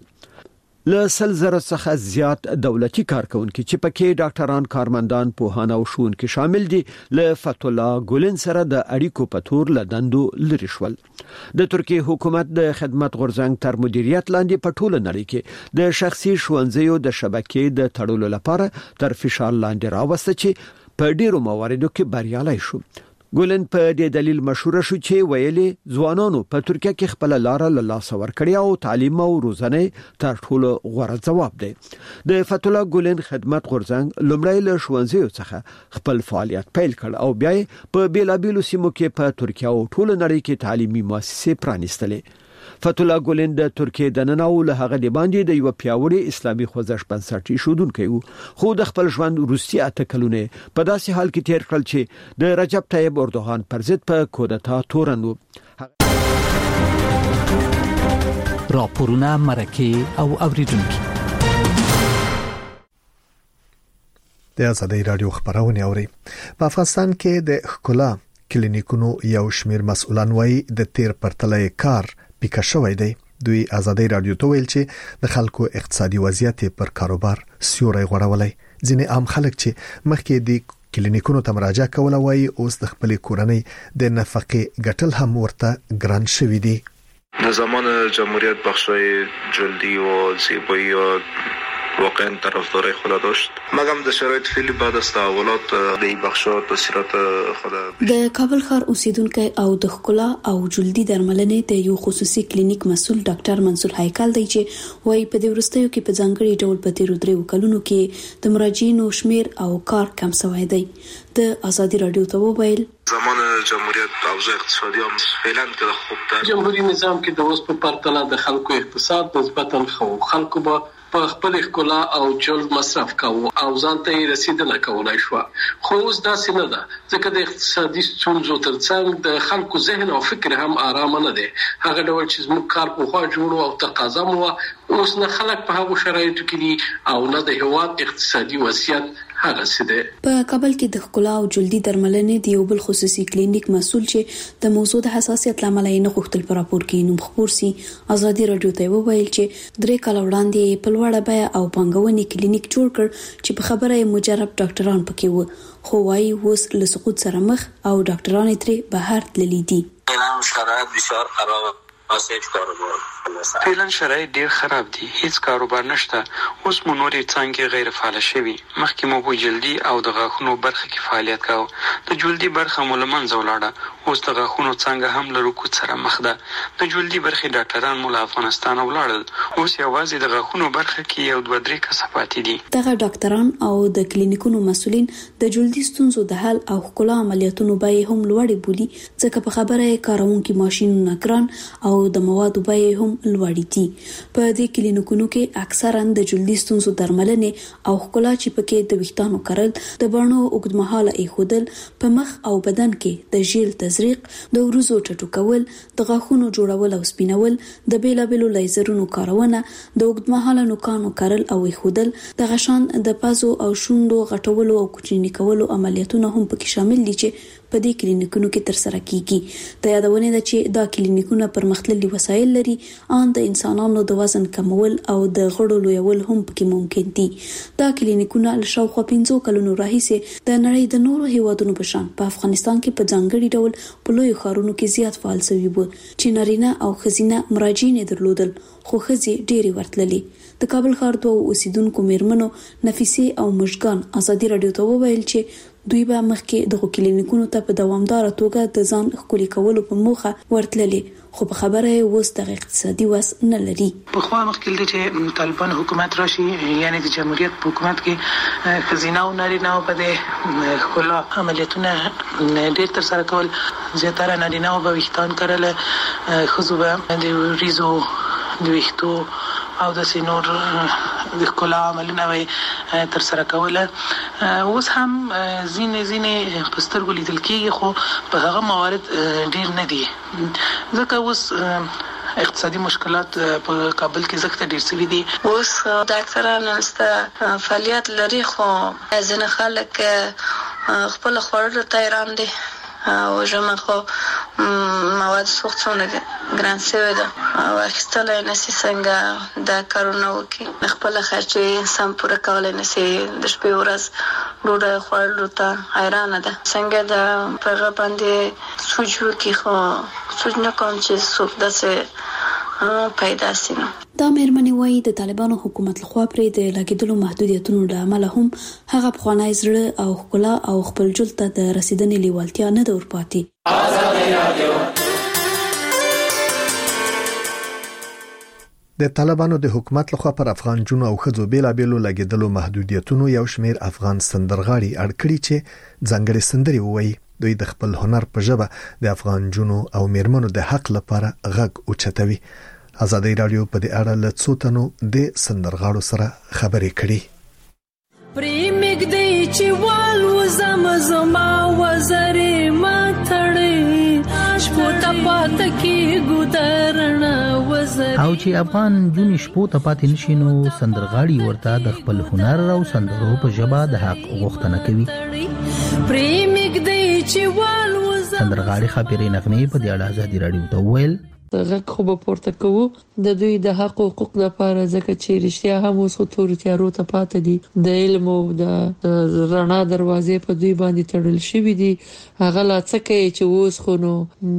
له سل زره څخه زیات دولتي کارکونکي چې پکې ډاکټران، کارمندان، پوهان او ښوونکي شامل دي له فتولا ګولن سره د اړیکو په تور له دندو لري شول. د ترکیه حکومت د خدمت غورځنګ تر مدیریت لاندې په ټوله نړۍ کې د شخصي ښوونځیو د شبکې د تړلو لپاره تر فشار لاندې راوسته چې په ډیرو مواردو کې بریالي شو. ګولن په دې دلیل مشهور شو چې ویلي ځوانانو په ترکیه کې خپل لار له لاسه ورکړی او تعلیم او روزنه تر ټولو غوره ځواب دی. د فتولا ګولن خدمت غورځنګ لومړی له ښوونځیو څخه خپل فعالیت پیل کړ او بیا په بیلابیلو سیمو کې په ترکیه او ټوله نړۍ کې تعلیمي مؤسسې پرانیستلې. فتولا ګولن د ترکیه د نن او له هغه د باندې د یو پیاوړي اسلامي خوځښت بنسټ ایښودونکی وو، خو د خپل ژوند وروستي اته کلونه په داسې حال کې تیر کړل چې د رجب طیب اردوغان پر ضد په کودتا تورن وو. راپورونه مرکه او اوریدونکو د ازادي رادیو خبرونه اوري. په افغانستان کې د ښکلا کلینیکونو یو شمیر مسؤلان وایي د تیر پرتلې کار پیکا شوی دی. دوی ازادي رادیو ته ویل چې د خلکو اقتصادي وضعیت پر کاروبار سیوري غوړولای. ځینې عام خلک چې مخکې د کلینیکونو ته مراجعه کوله وایي اوس د خپل کورنۍ د نفقې ګټل هم ورته ګران شوی دی. در زمان جمهوریت بخشای جلدی و زیبایی و واقعا طرفدار خدا داشت. مګم د شرایط فعلی بعد از تحولات د این بخشا تاثیرات خدا. د کابل ښار اوسیدونکو او د ښکلا او جلدی درملنې د یو خصوصي کلینیک مسؤل ډاکټر منصور هیکل دی چې وایي په دې ورستیو کې په ځانګړي ډول په تیرو درې کلونو کې د مراجعینو شمیر او کار کم شوی دی. د ازادي رادیو ته وویل زمان جمهوریت اوضاع اقتصادي هم فعلا که خوب تر جمهوریت نظام کې د اوس په پرتله د خلکو اقتصاد نسبتا خو خلکو به په خپل ښکلا او جلد مصرف کاوه او ځان ته رسیدنه کولای شو، خو اوس داسې نه ده ځکه د اقتصادي ستونزو ترڅنګ د خلکو ذهن او فکر هم آرام نه دی. هغه ډول چې زموږ کار په خوا جوړو او تقاضا مو اوس نه خلک په هغو شرایطو کې دي او نه د هیواد اقتصادي وضعیت هغه سده. په کابل کې د ښکلا او جلدی درملنې د یو بل خصوصي کلینیک مسؤل چې د موضوع د حساسیت لامل یې نه غوښتل پر راپور کې نوم خبر سي. ازادي رادیو ته وویل چې درې کال وړاندې په لوړه بیه او پنګونې کلینیک جوړ کړ چې په خبره یې مجرب ډاکټران پکې وو، خو وايي اوس له سقوط سره مخ او ډاکټران ترې بهر تللي دي. اعلان شرایط بسیار خراب اساس کاروبار فعلا شرایط ډیر خراب دي، هیڅ کاروبار نشته. اوس مو نورې څنګه غیر فعال شوي. مخکې مو په جلدی او د غاښونو برخه کې فعالیت کاوه، د جلدی برخه مو لمنځه ولاړه، اوس د غاښونو څنګه هم له رکود سره مخ ده. د جلدی برخه ډاکټران مو له افغانستان ولاړل، اوس یوازې د غاښونو برخه کې یو دوه درې کسه پاتې دي. دغه ډاکټران او د کلینیکونو مسؤلین د جلدی ستونزو د حل او ښکلا عملیاتونو به هم لوړې بولي، ځکه په خبره یې کارونکي ماشینونه ګران او د موادو به هم لوړې دي. په دې کلینیکونو کې اکثرا د جلدی ستونزو درملنې او ښکلا چې پکې د ویښتانو کرل، د بڼو اوږدمهاله ایښودل، په مخ او بدن کې د ژیل تزریق، د وروزو ټټو کول، د غاښونو جوړول او سپینول، د بیلابیلو لیزرونو کارونه، د اوږدمهاله نوکانو کرل او ایښودل، د غشان د پازو او شونډو غټولو او کوچني کولو عملیاتونه هم پکې شامل دي چې په دې کلینیکونو کې ترسره کیږي. د یادونه ده چې دا کلینیکونه پرمختللي وسایل لري، ان د انسانانو د وزن کمول او د غړو لویول هم پکې ممکن دي. دا کلینیکونه له شاوخوا پنځه کلونو راهیسې د نړۍ د نورو هیوادونو په شان په افغانستان کې په ځانګړي ډول په لوی ښارونو کې زیات فعال شوي وو چې نارینه او ښځینه مراجعین درلودل، خو ښځې ډېرې ورتللې. د کابل ښار دوه اوسیدونکو میرمنو نفیسه او مشګان ازادي رادیو ته وویل چې دوی به مخکې د کلینیکونو ته په دوامدار توګه د ځان ښکلي کولو په موخه ورتللې، خو په خبره یې اوس د اقتصادي وس نه لري. په خو مخکې چې طالبان حکومت راشي، یعنی د جمهوریت په حکومت کې ښځینه او نارینه په دې ښکلا عملیاتونه ډېر تر سره کول، زیاتره نارینه به ویښتان کړل، ښځو به د ریزو د ویښتو او د سینور د ښکلا عملونه به تر سره کوله. اوس هم ځینې ځینې په سترګو لیدل کېږي، خو په هغه موارد ډېر نه دي، ځکه اوس اقتصادي مشکلات په کابل کې زښت ډېر سوي دي. اوس ډاکټران نشته، فعالیت لري، خو ځینې خلک خپل خوړلو ته حیران دي او ژمه خو مواد سوخت څونه ګران شوی ده او اخیستلی نشي څنګه دا کارونه وکړي، خپله خرچې انسان پوره کولی نشي، د شپې ورځ ډوډۍ خوړلو ته حیرانه ده. څنګه د په هغه باندې سوچ وکړي، خو سوچ نه کوم چې څوک داسې پیدا شي. دا مېرمنې وایي د طالبانو حکومت لخوا پرې د لګېدلو محدودیتونو له امله هم هغه پخوانی زړه او ښکلا او خپل ژوند ته د رسیدنې لیوالتیا نه ده ورپاتې. د طالبانو د حکومت لخوا پر افغان جنو او خځو بیلابېلو لګېدلو محدودیتونو یو شمېر افغان سندرغاړي اړ کړي چې ځانګړي سندري وایي. دوی د خپل هنر په ژبه د افغان جنو او میرمنو د حق لپاره غږ اوچتوي. ازادي رادیو په دې اړه له څو تنو د سندرغاړو سره خبرې کړي. پریمګ دی چې وال وزم زما وزرې ما تړې شپو ته پات کې ګودرنا وزرې، او چې افغان جون شپو ته پات نشینو سندرغاړي ورته د خپل هنر او سندرو په ژبه د حق غوښتنه کوي. پریمګ دی چې وال وزم سندرغاړي خبرې نغمه په دې اړه ازادي رادیو ته ویل غږ خو به پورته کوو د دوی د حق او حقوق لپاره، ځکه چې رښتیا هم اوس تور تیارو ته پاتې دي، د علم او د رڼا دروازې په دوی باندې تړل شوې دي. هغه لا څه کوي چې اوس خو نو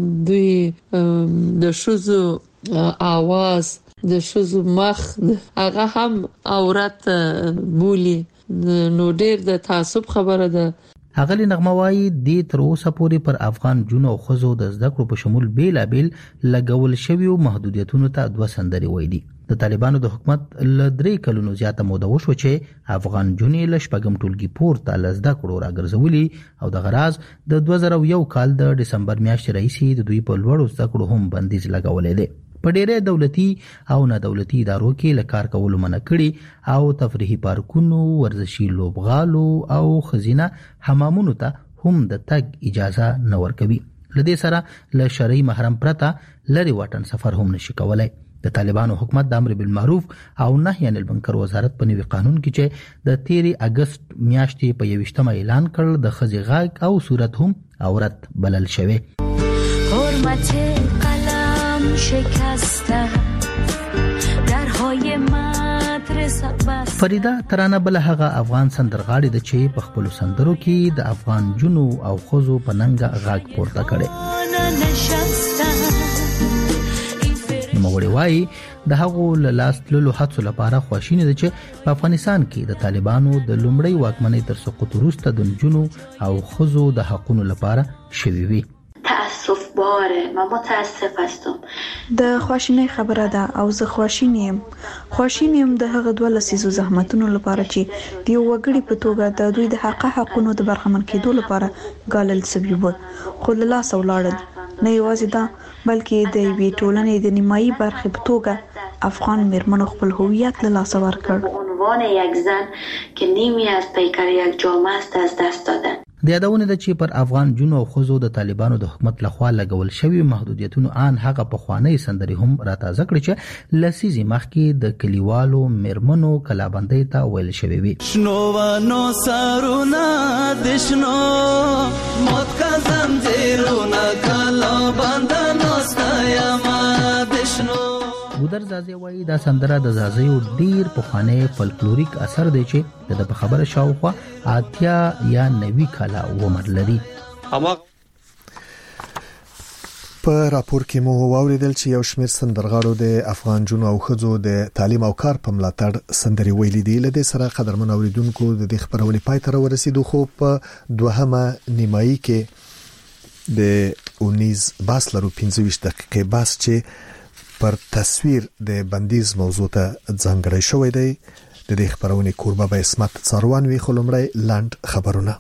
دوی د شوزو آواز، د شوزو مخ هغه هم عورت بولی، نو ډېر د تعصب خبره ده. اغلی نغمه وایي د تر اوسه پورې پر افغان جون او خزو د زده کړو په شمول بیلابیل لګول شوی او محدودیتونو ته دوه سندري وایي دي. د طالبانو د حکومت ل درې کلونو زیاته موده وشو چې افغان جونې ل شپږم ټولګي پورته ل زده کړو راګرځولي او د غراز د دوه زره یو کال د دسمبر میاشتې راهیسې د دوی په لوړو زده کړو هم بندیز لګولې دي. په ډېرې دولتي او نه دولتي ادارو کې لکار کول منع کړي او تفریحي پارکونو، ورزشي لوبغالو او خزینه حمامونو ته هم د تګ اجازه نه ورکوي. لدې سره له شرعي محرم پرته لري واټن سفر هم نشي کولای. د طالبانو حکومت د امر بالمعروف او نهي عن المنکر وزارت په نوي قانون کې چې د تیرې اگست میاشتې په یوشتمه اعلان کړ د خزي غاګ او صورت هم عورت بلل شوی. حرمت قلم شکسته درهای مدرسه. فریدا ترانه بل هغه افغان سندرغاړي د چې په خپل سندرو کې د افغان جنو او خزو په ننګ غاګ پورته کړي. نوموړي وایي د هغو لاس تللو هڅو لپاره خواشینی ده چې په افغانستان کې د طالبانو د لومړی واکمنۍ تر سقوط وروسته د جنو او خزو د حقوقو لپاره شوي وي. تاسف باره ما متاسف هستم. د خواشینۍ خبره ده او زه خواشین یم. خواشین یم د هغه دوه لسیزو زحمتونو لپاره چې د یو وګړي په توګه د دوی د حق حقونو د برخمن کېدو لپاره ګالل سوي وو، خو له لاسه ولاړل. نه یوازې دا بلکې د یوې ټولنې د نیمایي برخې په توګه افغان میرمنو خپل هویت له لاسه ورکړ. عنوان یک زن که نیمی از پیکر یک جامعه است از دست دادن. د یادونه ده چې پر افغان جنو او خزو د طالبانو د حکومت لخوا لګول شوی محدودیتونو ان هغه په خوانی سندري هم راتازه کړی چې لسیزي مخکې د کلیوالو میرمنو کلابندۍ ته ویل شوی وي. شنو و نو سارونه د شنو موت زنجیرونه کلا بند ناسته ما دشنو. ګودر زازي وایي دا سندره د زازیو ډیر پخوانی فولکلوریک اثر دی چې د خبره شاوخوا اتیا یا نوي کاله عمر لري. اما په راپور کې مو واوریدل چې یو شمېر سندرغاړو د افغان جنو او خزو د تعلیم او کار په ملاتړ سندري ویلي دي. لدې سره قدرمن اوریدونکو د دې خبرونې پای ته ورسېدو، خو په دوهمه نیمایي کې د اونیز باس لرو پنځه ویشت دقیقې باس چې پر تصویر د بندیز موضوع ته ځانګړی شوی دی. د دې خبرونې کوربه به اسمت څاروان وی، خلمړی لاند خبرونه.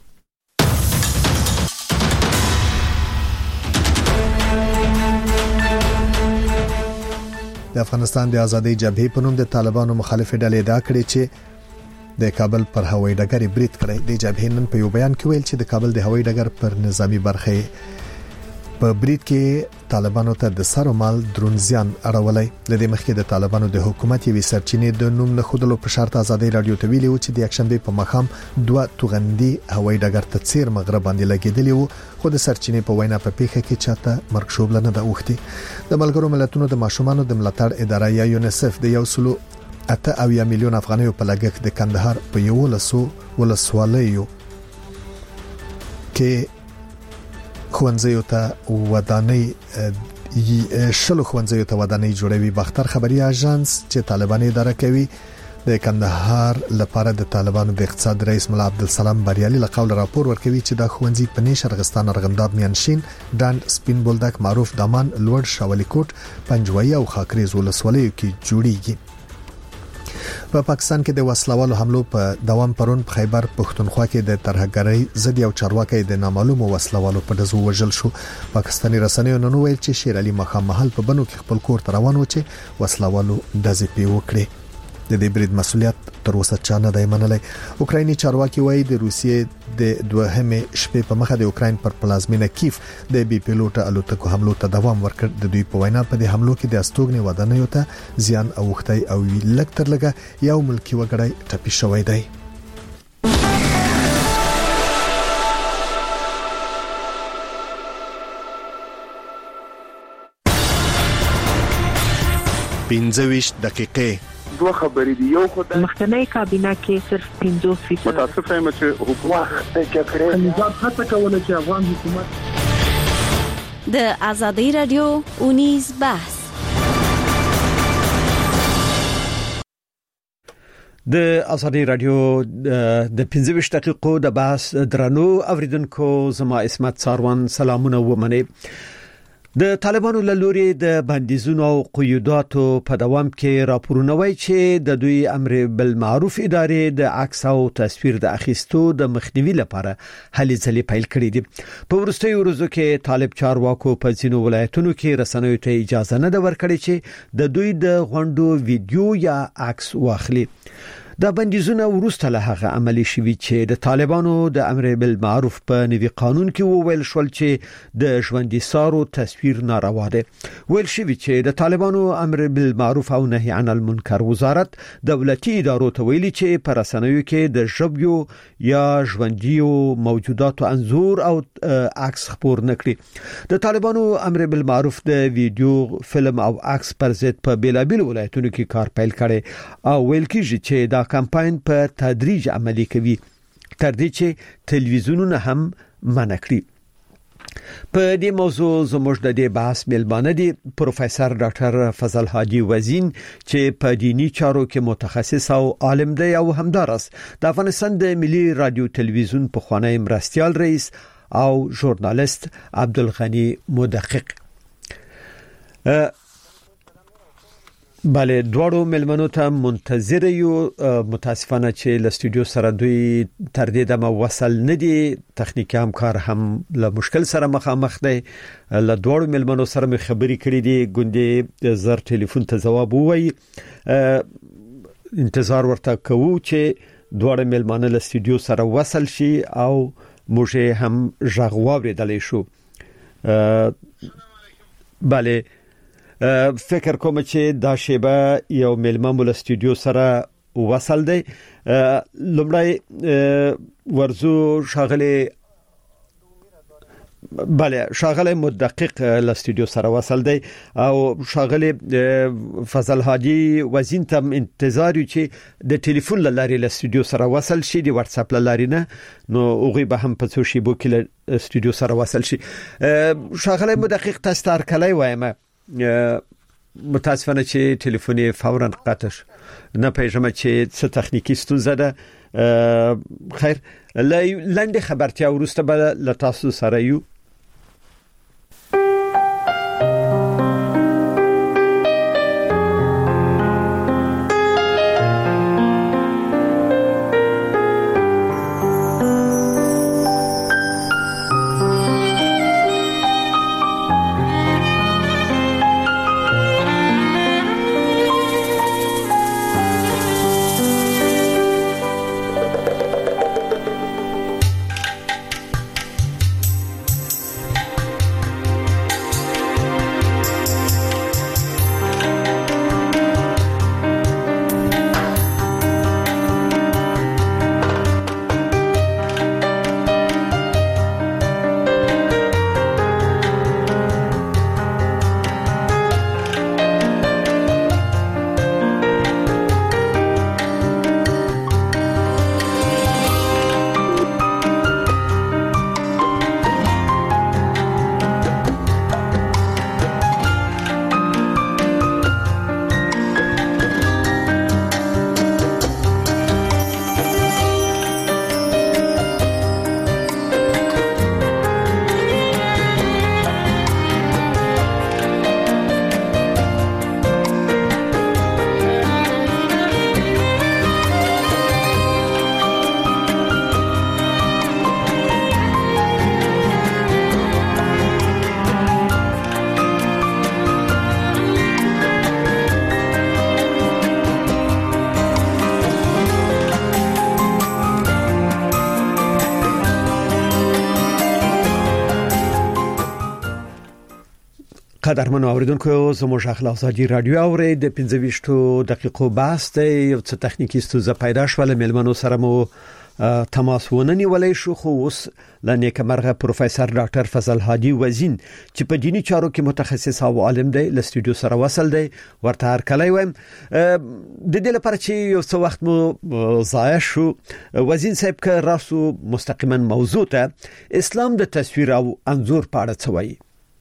د افغانستان د ازادۍ جبهې په نوم د طالبانو مخالف ډلې ادعا کړې چې د کابل پر هوایي ډګر برید کړی. د جبهې نن په یو بیان کې ویل چې د کابل د هوایي ډګر پر نظامی برخه په برید کې طالبانو ته د سر او مال درون زیان اړولای. د دې مخکې د طالبانو د حکومت یوې سرچینې د نوم نه خودلو په شرط ازادۍ رادیو ته ویلي و چې د یکشنبه په مخام دوه توغندي هوایي ډګر ته چیر مغرب باندې لګیدلی وو، خو د سرچینې په وینا په پیښه کې چاته مرګ شوبله نه ده اوختي. د ملګرو ملتونو د ماشومانو د ملاتړ اداره یا یونیسف د یو سلو اته اویا میلیون افغانیو په لګښت د کندهار په یو لسو ولسوالیو کې خوانځیو ته ودانۍ شلو خوانځیو ته ودانۍ جوړوي. باختر خبري اژانس چې طالبان اداره کوي د کندهار لپاره د طالبانو د اقتصاد رئیس مولا عبدالسلام بریالي له قول راپور ورکوي چې د خوانځي په نشه ارغستان ارغنداب میانشین ډاند سپین بولدک معروف دامان لوړ شاولی کوټ پنجوي او خاکریز ولسوالیو کې جوړیږي. په پا پاکستان کې د وسلوالو حملو په دوام پرون په خیبر پښتونخوا کې د ترهګرۍ ضد یو چارواکي د نامعلومو وسلوالو په دزو وژل شو. پاکستاني رسنیو نن ویل چې شیر علي مخام محل په بنو کې خپل کور ته روان و چې وسلوالو دزې پی وکړي. د دې برید مسولیت تر اوسه چا نه دی منلی. اوکرایني چارواکي وایي د روسیې د دوهمې شپې په مخه د اوکراین پر پلازمینه کیف د بي پیلوټ الوتکو حملو ته دوام ورکړ. د دوی په وینا په دې حملو کې د استوګنې ودانیو ته زیان اوختي او لږ تر لږه یو ملکی وګړی ټپي شوی دی. پنځه ویشت دقیقې دوه خبرې دي. یو خدای مخکنی کابینه کې صرف پنځه فیصد متاسف یم چې حکومت د جګړې نظام هڅه کوله چې افغان حکومت د ازادي رادیو اونیز بحث د ازادي رادیو د پنځه ویشت دقیقو د بحث درنو اوریدونکو زما اسمت څاروان سلامونه ومنه. د طالبانو له لوري د بندیزونو او قیوداتو په دوام کې راپورونه وایي چې د دوی امر بالمعروف ادارې د عکس او تصویر د اخیستو د مخنیوي لپاره هلې ځلې پیل کړې دي. په وروستیو ورځو کې طالب چارواکو په ځینو ولایتونو کې رسنیو ته اجازه نه ده ورکړې چې د دوی د غونډو ویډیو یا عکس واخلي. دا بندیزونه وروسته له هغه عملی شوي چې د طالبانو د امر بالمعروف په نوي قانون کې وویل شول چې د ژوندۍ سارو تصویر ناروا ده. ویل شوي چې د طالبانو امر بالمعروف او نهي عن المنکر وزارت دولتي ادارو ته ویلي چې پر رسنیو کې د ژبيو یا ژوندۍ موجودات انزور او عکس خبر نکړي. د طالبانو امر بالمعروف د ویډیو فلم او عکس پر ضد په بیلابل ولایتونو کې کار پیل کړي او ویل کیږي چې دا کمپاین په تدریج عملی کوي تر دې چې تلویزیونونه هم منع کړي. په دې موضوع زموږ د دې بحث ملمانه دي پروفیسور ډاکټر فضل حاجی وزین چې په دینی چارو کې متخصص او عالم دی او همدارس د افغانستان د ملي رادیو تلویزیون په خوانی مرستيال رئیس او ژورنالیست عبدالغنی مدقق. بله دواړو ملمنو ته منتظر یو. متاسفانه چې له استودیو سره دوی تر دې دمه وصل نه دي، تخنیکی همکار هم له مشکل سره مخامخ دی. له دواړو ملمنو سره مې خبرې کړې دي، ګوندې زر ټلیفون ته جواب ووایي. انتظار ورته کوو چې دواړو ملمنو له استودیو سره وصل شي او موږ هم ژغ واوریدلی شو. بله فکر کوم چې دا شیبه یو ملمم ول استودیو سره وصل دی. لومړی ورزو شاغله بله شاغله مدقق ل استودیو سره وصل دی او شاغله فضل هادي وزین ته انتظار چې د ټلیفون لاري ل استودیو سره وصل شي د واتس اپ لاري نه نو اوغي به هم په څو شی بو کې ل استودیو سره وصل شي شاغله مدقق تستار کلی وایم متاسفانه چې ټلیفون فورا قطع نه پېژنم چې څه تخنیکی ستونزه ده خیر لنډه خبرتیا ورسته به ل تاسو سره یو قدرمن اوریدونکو زموږ اخلاق ازادي رادیو اوري د پنځه ویشتو دقیقو بحث دی یو څه تخنیکی ستونزه پیدا شول ملمنو سره مو تماس وننی ولای شو خو اوس لنی کمرغه پروفیسور ډاکټر فضل هادي وزین چې په دینی چارو کې متخصص او عالم دی ل استودیو سره وصل دی ورته هر کله وایم د دې لپاره چې یو څه وخت مو ضایع شو وزین صاحب که راسو مستقیما موضوع ته اسلام د تصویر او انځور په اړه څه وایي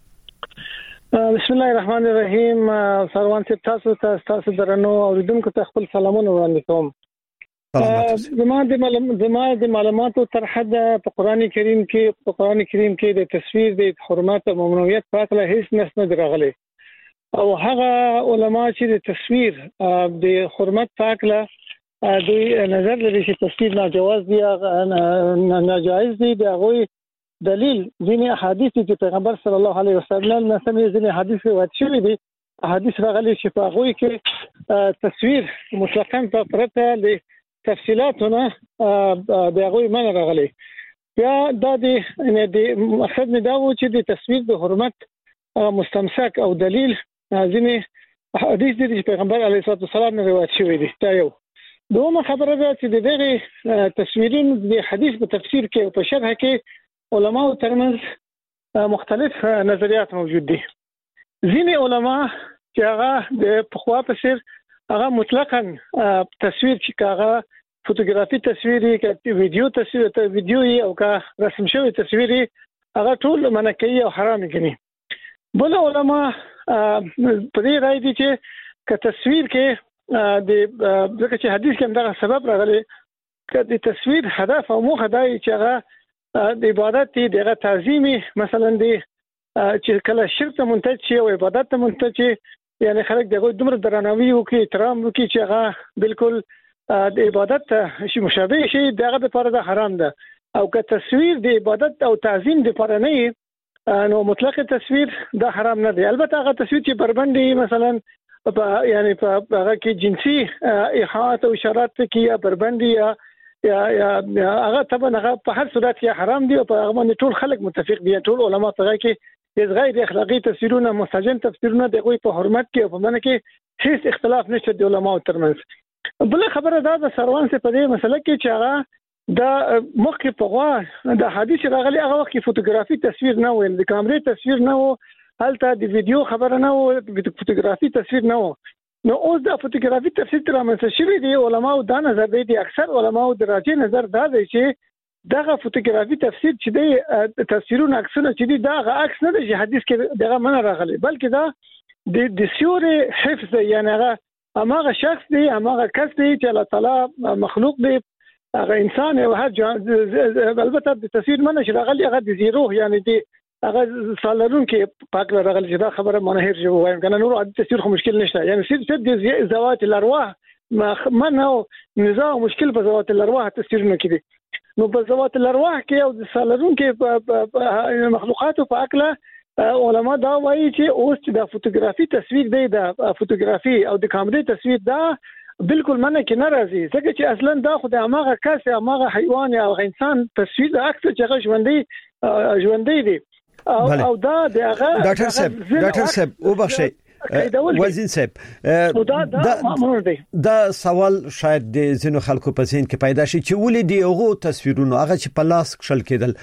بسم الله الرحمن الرحیم سروان صاحب تاسو ته تاسو درنو اوریدونکو ته خپل سلامونه وړاندې کوم زموږ د معلومات زموږ د معلوماتو تر حد په قران کریم کې په قران کریم کې د تصویر د حرمت او ممنوعیت په اړه هیڅ نص نه درغلي او هغه علما چې د تصویر د حرمت په اړه د نظر لري چې تصویر ناجواز دي ناجایز دي دغه دلیل ځینې احادیث چې پیغمبر صلی الله علیه وسلم نه سمې ځینې حدیث روایت شوی دي احادیث راغلي چې په هغه کې تصویر مطلقاً په پرته ل تفصيلاتونه د هغه منه راغلي بیا د دې مقصد نه دا و چې د تصویر د حرمت مستمسک او دلیل ځینې حدیث دي چې پیغمبر علیه الصلاه والسلام نه روایت شوی دي دا یو دومره خبره ده چې دغه تصویرین د حدیث په تفسیر کې او په شرح کې علماء ترمنځ مختلف نظریات موجود دي ځینې علما چې هغه د پخوا په سر هغه مطلقاً تصویر چې هغه فوتوګرافي تصویر کې ویډیو تصویر ته ویډیو او کا رسم شوی تصویر هغه ټول منکې او حرام دي بل علما په دې راځي چې ک تصویر کې د ځکه چې حدیث کې همدغه سبب راغلی ک د تصویر هدف او موخه دی چې هغه د عبادت دی دغه تعظیمي مثلا دی چې کله شرک ته منتج شي او عبادت ته منتج شي یعنی خلک دغه دومره درناوی وکړي احترام وکړي چې هغه بالکل د عبادت ته شي مشابه شي دغه لپاره د حرام ده او که تصویر د عبادت او تعظیم لپاره نه نو مطلق تصویر د حرام نه دی البته هغه تصویر چې بربندي مثلا په یعنی په هغه کې جنسي احاطه او اشارات کې یا بربندي یا یا یا هغه طبعا هغه په هر صورت کې حرام دي او په هغه باندې ټول خلک متفق دي ټول علما په کې د غیر اخلاقی تفسیرونه مستجن تفسیرونه د غوي په حرمت کې او په منه کې هیڅ اختلاف نشته د علماو ترمنځ بل خبره دا د سروان څخه په دې مسله کې چې هغه دا مخکې په غوا د حدیث راغلي هغه وخت کې فوټوګرافي تصویر نه و، د کیمرې تصویر نه و، هلته د ویډیو خبره نه و، د فوټوګرافي تصویر نه و. نو اوس د فوټوګرافي تصویر تر منځ شوی دی. علماء دا نظر دی، اکثر علماء د راجع نظر دا دی چې دغه فوټوګرافي تفسیر چې دی تصویرونه عکسونه چې دی دا عکس نه دی چې حدیث کې دغه من راغلي، بلکې دا د د سیوري حفظ دی، یعنی هغه هغه شخص دی، هغه کس دی چې الله تعالی مخلوق دی، هغه انسان او هر البته د تصویر منه چې راغلي هغه د زیرو، یعنی دی هغه سالرون کې پاک راغلي چې دا خبره منهر جو وایم کنه. نور عادي تصویر خو مشکل نشته، یعنی صرف د زوات الارواح منه او نظام مشکل په زوات الارواح تصویرونه کې دي. نو په زوات الارواح کې او د سالرون کې په مخلوقاتو په اکله علما دا وایي چې اوس چې د فوټوګرافي تصویر دی، د فوټوګرافي او د کیمرې تصویر دا بالکل منه کې نه راځي، ځکه چې اصلا دا خو د هغه کس هغه حیوان او انسان تصویر د عکس چې هغه ژوندۍ ژوندۍ دی او او دا د هغه ډاکټر صاحب ډاکټر صاحب وبخښئ وزین صاحب دا دا سوال شاید د زینو خلکو په ذهن کې پیدا شي چې ولې دی هغه تصویرونه هغه چې په لاس کښل کېدل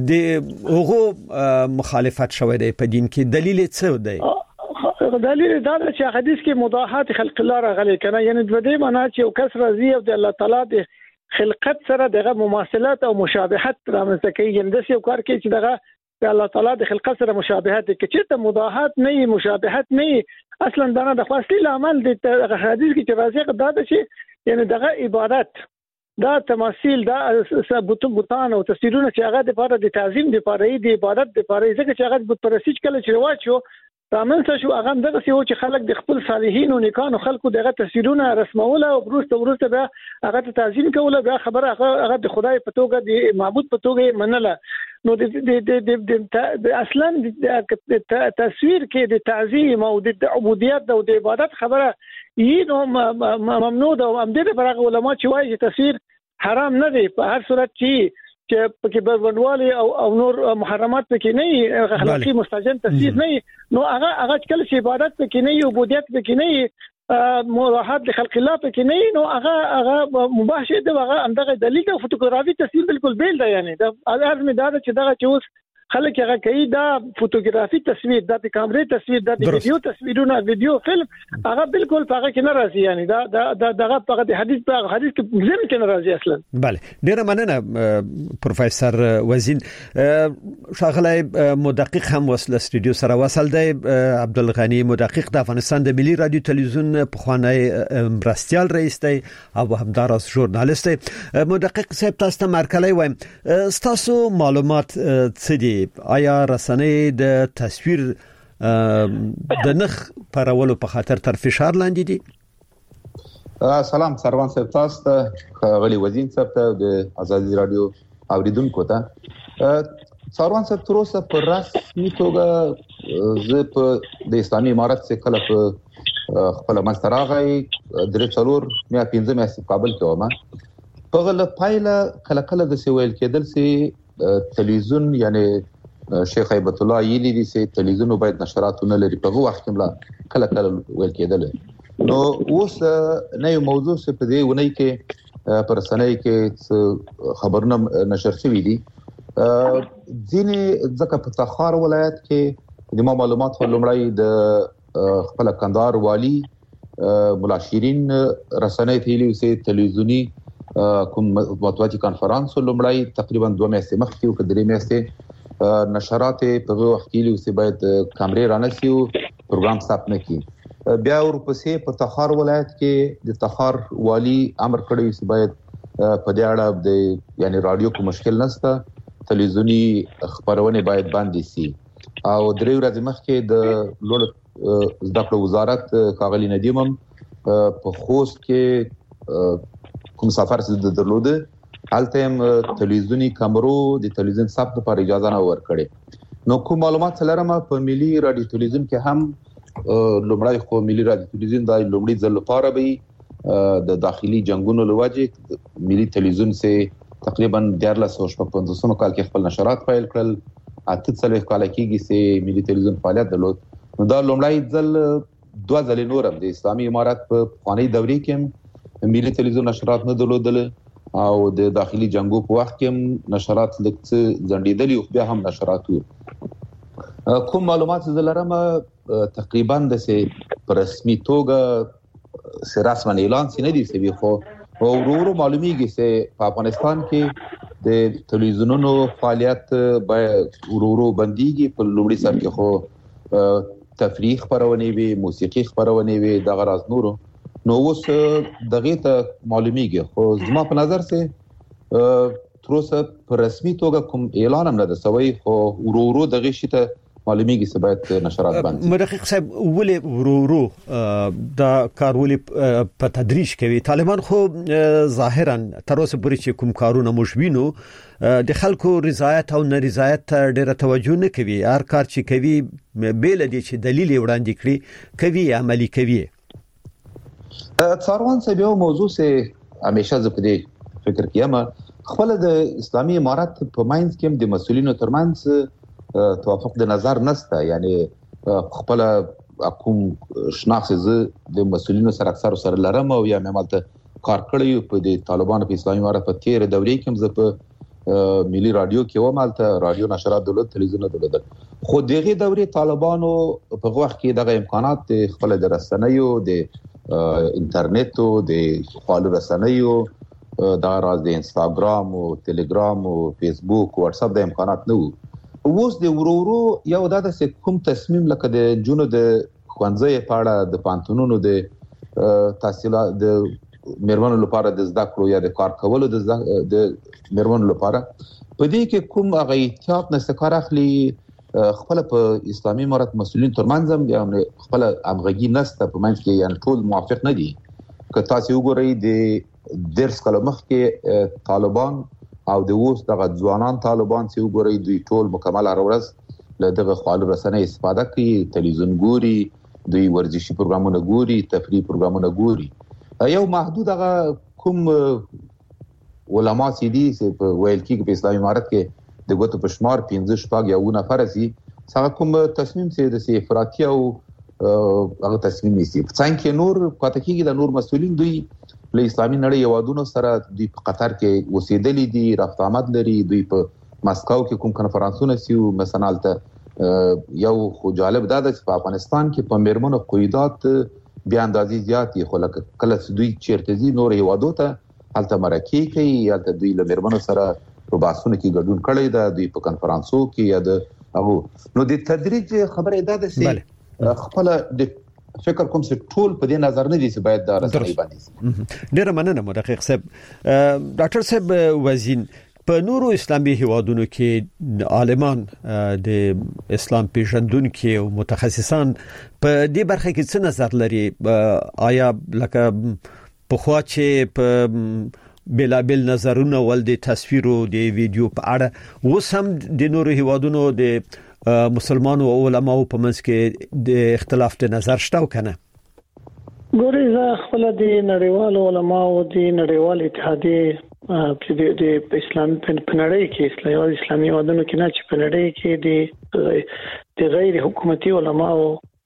د هغه مخالفت شوی دی په دین کې، دلیل څه دی؟ دلیل دا چې حدیث کې مضاحات خلق الله راغلي کنه، یعنی د دې معنی چې او کس راضي او د الله تعالی د خلقت سره دغه مماثلت او مشابهت رامنځته کوي، یعنی د یو کار کې چې دغه الله تعالی د خلقت سره مشابهت کې چې ته مضاحات نه مشابهت نه اصلا دا د خاصي عمل د حدیث کې چې راځي دا د شي، یعنی دغه عبادت دا تماثيل دا ثبوت بوتان او تصویرونه چې هغه د لپاره د تعظیم د لپاره د عبادت د لپاره ځکه چې هغه بت پرستی کله چې رواج شو رامنځته شو، هغه دغه څه و چې خلک د خپل صالحین او نیکانو خلکو دغه تصویرونه رسمول او وروسته وروسته بیا هغه ته تعظیم کول، بیا خبره هغه د خدای په توګه د معبود په توګه منله. نو د د اصلا د تصویر کې د تعظیم او د عبودیت او د عبادت خبره یې نو ممنوع ده، او هم دې لپاره علما چې وایي چې تصویر حرام نه دی په هر صورت چې چې پکې بربندوالي او او نور محرمات پکې نه، اخلاقی مستجن تصویر نه، نو هغه هغه کله چې عبادت پکې نه، عبودیت پکې نه، مراحت د خلق الله پکې نه، نو هغه هغه مباح شي دی، هغه همدغه دلیل د فوټوګرافي تصویر بالکل بیل دی. یعنی دا لازم دا چې دغه چې اوس خلک هغه کوي دا فوټوګرافي تصویر، دا د کیمرې تصویر، دا د ویډیو تصویرونه، ویډیو فلم هغه بالکل هغه کې نه راځي، یعنی دا دا دغه په د حدیث په حدیث کې زم کې نه راځي اصلا. بله ډیره مننه پروفیسور وزین. شاغلی مدقق هم وصل استودیو سره وصل دی، عبدالغنی مدقق د افغانستان د ملي رادیو تلویزیون پخوانی مرستیال رئیس دی او همداراز ژورنالیست دی. مدقق صاحب تاسو ته مرکلی وایم، تاسو معلومات څه دي؟ آیا رسنۍ د تصویر د نخ پرولو په خاطر تر فشار لاندې دي؟ سلام سروان صاحب، تاسو ته غلي وزین صاحب ته د ازادي رادیو اوریدونکو ته سروان صاحب تر اوسه په رسمي توګه زه په د اسلامي امارت څخه کله په خپل مستراغي درې څلور میا پنځه میا کابل کې ومه په غل پایله کله کله د سویل کېدل سي تلویزیون، یعنی شیخ هیبت الله یلی دي سي تلویزیون باید نشراتونه لري په وخت کې ملا کله کله ویل کېدل. نو اوس نه یو موضوع څه په دې ونی کې پر سنۍ کې خبرونه نشر شوې دي، ځینې ځکه په تخار ولایت کې د معلومات لومړی د خپل کندهار والی مولا شیرین رسنۍ تیلی سي تلویزیونی کوم مطبوعاتي کانفرنس لومړی تقریبا دوه میاشتې مخکې او کډري میاشتې نشرات په وخت کې لوي باید کیمرې رانسي او پروګرام ستاپ نه کی. بیا ورپسې په تخار ولایت کې د تخار والی امر کړی چې باید په دې اړه د یعنی رادیو کو مشکل نشته، تلویزیونی خبرونه باید باندې سي. او درې ورځې مخکې د لوړ زده کړو وزارت کاغلی ندیمم په خوست کې کوم سفر څه درلوده، هلته هم تلویزیونی کیمرو د تلویزیون ثبت لپاره اجازه نه ورکړي. نو کوم معلومات لرم په ملي رادیو تلویزیون کې هم لومړی خو ملي رادیو تلویزیون د لومړي ځل لپاره به د داخلي جنگونو لوجه ملي تلویزیون سه تقریبا دیارلس او شپږ پنځوسم کال کې خپل نشرات پیل کړل، اته څلوېښت کال کېږي سه ملي تلویزیون فعالیت درلود. نو دا لومړی ځل دوه ځلې نورم د اسلامي امارت په خواني دورې کې ملي تلویزیون نشرات نه درلودل او د داخلي جنگو په وخت کې نشرات لکه ځنډیدلی او بیا هم نشرات کوم معلومات زلرم تقریبا د سه پر رسمي توګه سره رسمي اعلان سینې دي سوي خو ورورو معلومیږي چې په افغانستان کې د تلویزیونونو فعالیت به ورورو بنديږي په لومړي سر کې خو تفریح خبرونه وي موسیقي خبرونه وي د غراض نورو نو اوس دغه ته معلومیږي خو زما په نظر سه تر اوسه په رسمي توګه کوم اعلان هم نه ده سوي خو ورورو دغه شي ته معلومیږي چې باید نشرات باندې مدقق صاحب ولې ورورو دا کار ولې په تدریج کوي طالبان خو ظاهرا تر اوسه پورې چې کوم کارونه مشوینو د خلکو رضایت او نارضایت ډېر توجه نه کوي هر کار چې کوي بیل دي چې دلیل وړاندې کړي کوي عملی کوي څاروان څه به موضوع سه همیشه زه په دې فکر کوم خپل د اسلامي امارت په ماینز کې د مسؤلینو ترمنځ توافق د نظر نشته یعنی خپل حکوم شناخت ز د مسؤلینو سره اکثر سره لرم او یا ممالته کار کړی په د طالبانو په اسلامي امارت په تیر دورې کې ز په ملي رادیو کې و مالته رادیو نشرات دولت تلویزیون دولت خو دغه دورې طالبانو په وخت کې دغه امکانات خپل د رسنیو د انټرنیټ او د خپل رسنیو دا راز د انستګرام او ټلګرام او فیسبوک او واتس اپ د امکانات نه وو اوس د ورورو یو د کوم تصمیم لکه د جنونو د خوانځي په اړه د پانتونونو د تحصیلات د میرمنو لپاره د زده کړو یا د کار کولو د د میرمنو لپاره په دې کې کوم هغه احتیاط نه سکار اخلي خپل په اسلامي امارت مسؤلین ترمنځ یا خپل امغږی نسته په منځ کې یعنی ټول موافق نه دي که تاسو وګورئ د درس کله مخ کې طالبان او د اوس دغه ځوانان طالبان چې وګورئ دوی ټول مکمل اورز له دغه خپل رسنۍ استفاده کوي تلویزیون ګوري دوی ورزشي پروګرامونه ګوري تفریحي پروګرامونه ګوري یو محدود هغه کوم علما سي دي چې په ویل کې په اسلامي امارت کې د ګوتو په شمار پنځه شپږ یو نفر سي څنګه کوم تصمیم چې د سي افراطي او هغه تصمیم نیسي څنګه نور پاتې کېږي د نور مسؤلین دوی له اسلامي نړۍ یوادونو سره دوی په قطر کې اوسېدلې دي رفت آمد لري دوی په مسکو کې کوم کنفرانسونه سیو مثلا ته یو خو جالب دا ده چې په افغانستان کې په میرمنو قیادت بیا اندازې زیاتې خو لکه کله دوی چیرته دي نور یوادو ته هلته مرکه کوي یا دوی له میرمنو سره په باسونه کې ګډون کړی دا دوی په کنفرانسو کې یا د هغه نو د تدریج خبره ده چې خپل د فکر کوم چې ټول په دې نظر نه دي چې باید دا رسنۍ باندې ډیر مننه مدقق صاحب ډاکټر صاحب وزین په نورو اسلامي هیوادونو کې عالمان د اسلام پیژندونکو او متخصصان په دې برخه کې څه نظر لري آیا لکه په خوا چې په بلا بل نظرونه ول د تصویرو د ویډیو په اړه وسم د نورو هیوادونو د مسلمانانو او علماو په منځ کې د اختلاف د نظر شته کنه ګورې زه خپل د نړیوالو علماو د نړیوال اتحادیه د اسلام په نړۍ کې اسلامي هیوادونو کې نه چې په نړۍ کې د غیر حکومتي علماو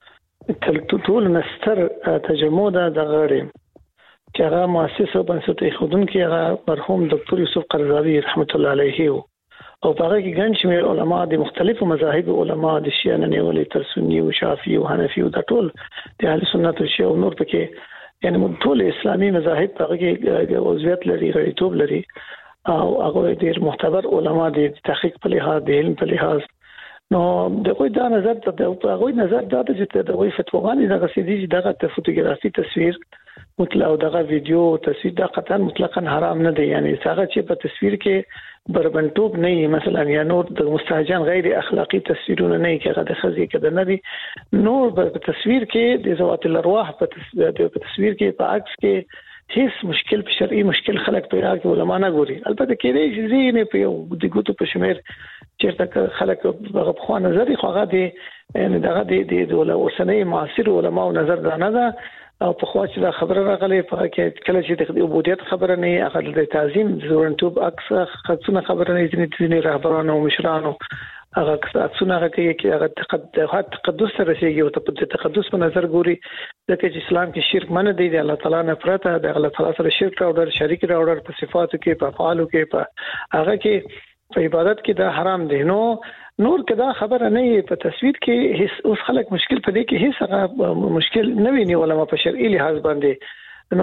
ټول نستر تجمع ده د غړي چې هغه مؤسس او بنسټ ایښودونکي هغه مرحوم ډاکټر یوسف قرضاوي رحمت الله علیه او په هغه کې ګڼ شمېر علما د مختلفو مذاهب علما د شیعه نه نیولې تر سنی او شافعي او حنفي او د ټول د اهل سنت او شیعه او نور پکې یعنی ټول اسلامي مذاهب په هغه کې عضویت لري غړیتوب لري او هغه ډېر معتبر علما د تحقیق په لحاظ د علم په لحاظ نو دغه دا نظر ته هغه نظر دا چې د وی فتواګانې دغه سيدي دغه فوټوګرافي تصویر مطلق او دغه ویډیو تصویر د قطعا مطلقاً حرام نه دی یعنی څنګه چې په تصویر کې بربنټوب نه مثلا یا نور د مستهجن غیر اخلاقی تصویرونه نه کېږي د خزي کې د ندي نور په تصویر کې د ذوات الارواح په تصویر کې په عکس کې هیڅ مشکل په شرعي مشکل خلک پیدا کوي علما نه ګوري البته کې دې چې نه په یو د ګوتو په شمیر چیرته خلک په خوا نظر خو هغه دي یعنی دغه د د اوسنۍ معاصر علما او نظر دا نه ده او په خوا چې دا خبره راغلي په کې کله چې د عبودیت خبره نه هغه د تعظیم زورنتوب عکس خصونه خبره نه ځینې ځینې رهبرانو او مشرانو هغه څونه هغه کوي چې هغه تقدس تقدس سره رسیږي او ته تقدس په نظر ګوري ځکه چې اسلام کې شرک منع دی د الله تعالی نه پرته د الله تعالی سره شرک راوړل شریک راوړل په صفاتو کې په افعالو کې په هغه کې په عبادت کې دا حرام دی. نو نور کدا خبره نه په تصویر کې هیڅ اوس خلک مشکل پدې کې هیڅ هغه مشکل نه ویني ولما په شرعي لحاظ باندې. نو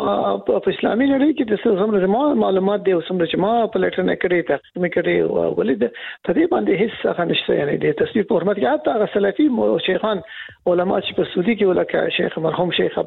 په اسلامي نړۍ کې د څه زموږ معلومات دی او سم چې ما په لټر نه کړی تحقیق مې کړی ولید په دې باندې هیڅ څه نشته یعنی د تصویر په حرمت کې حتی هغه سلفي شیخان علما چې په سعودي کې ولکه شیخ مرحوم شیخ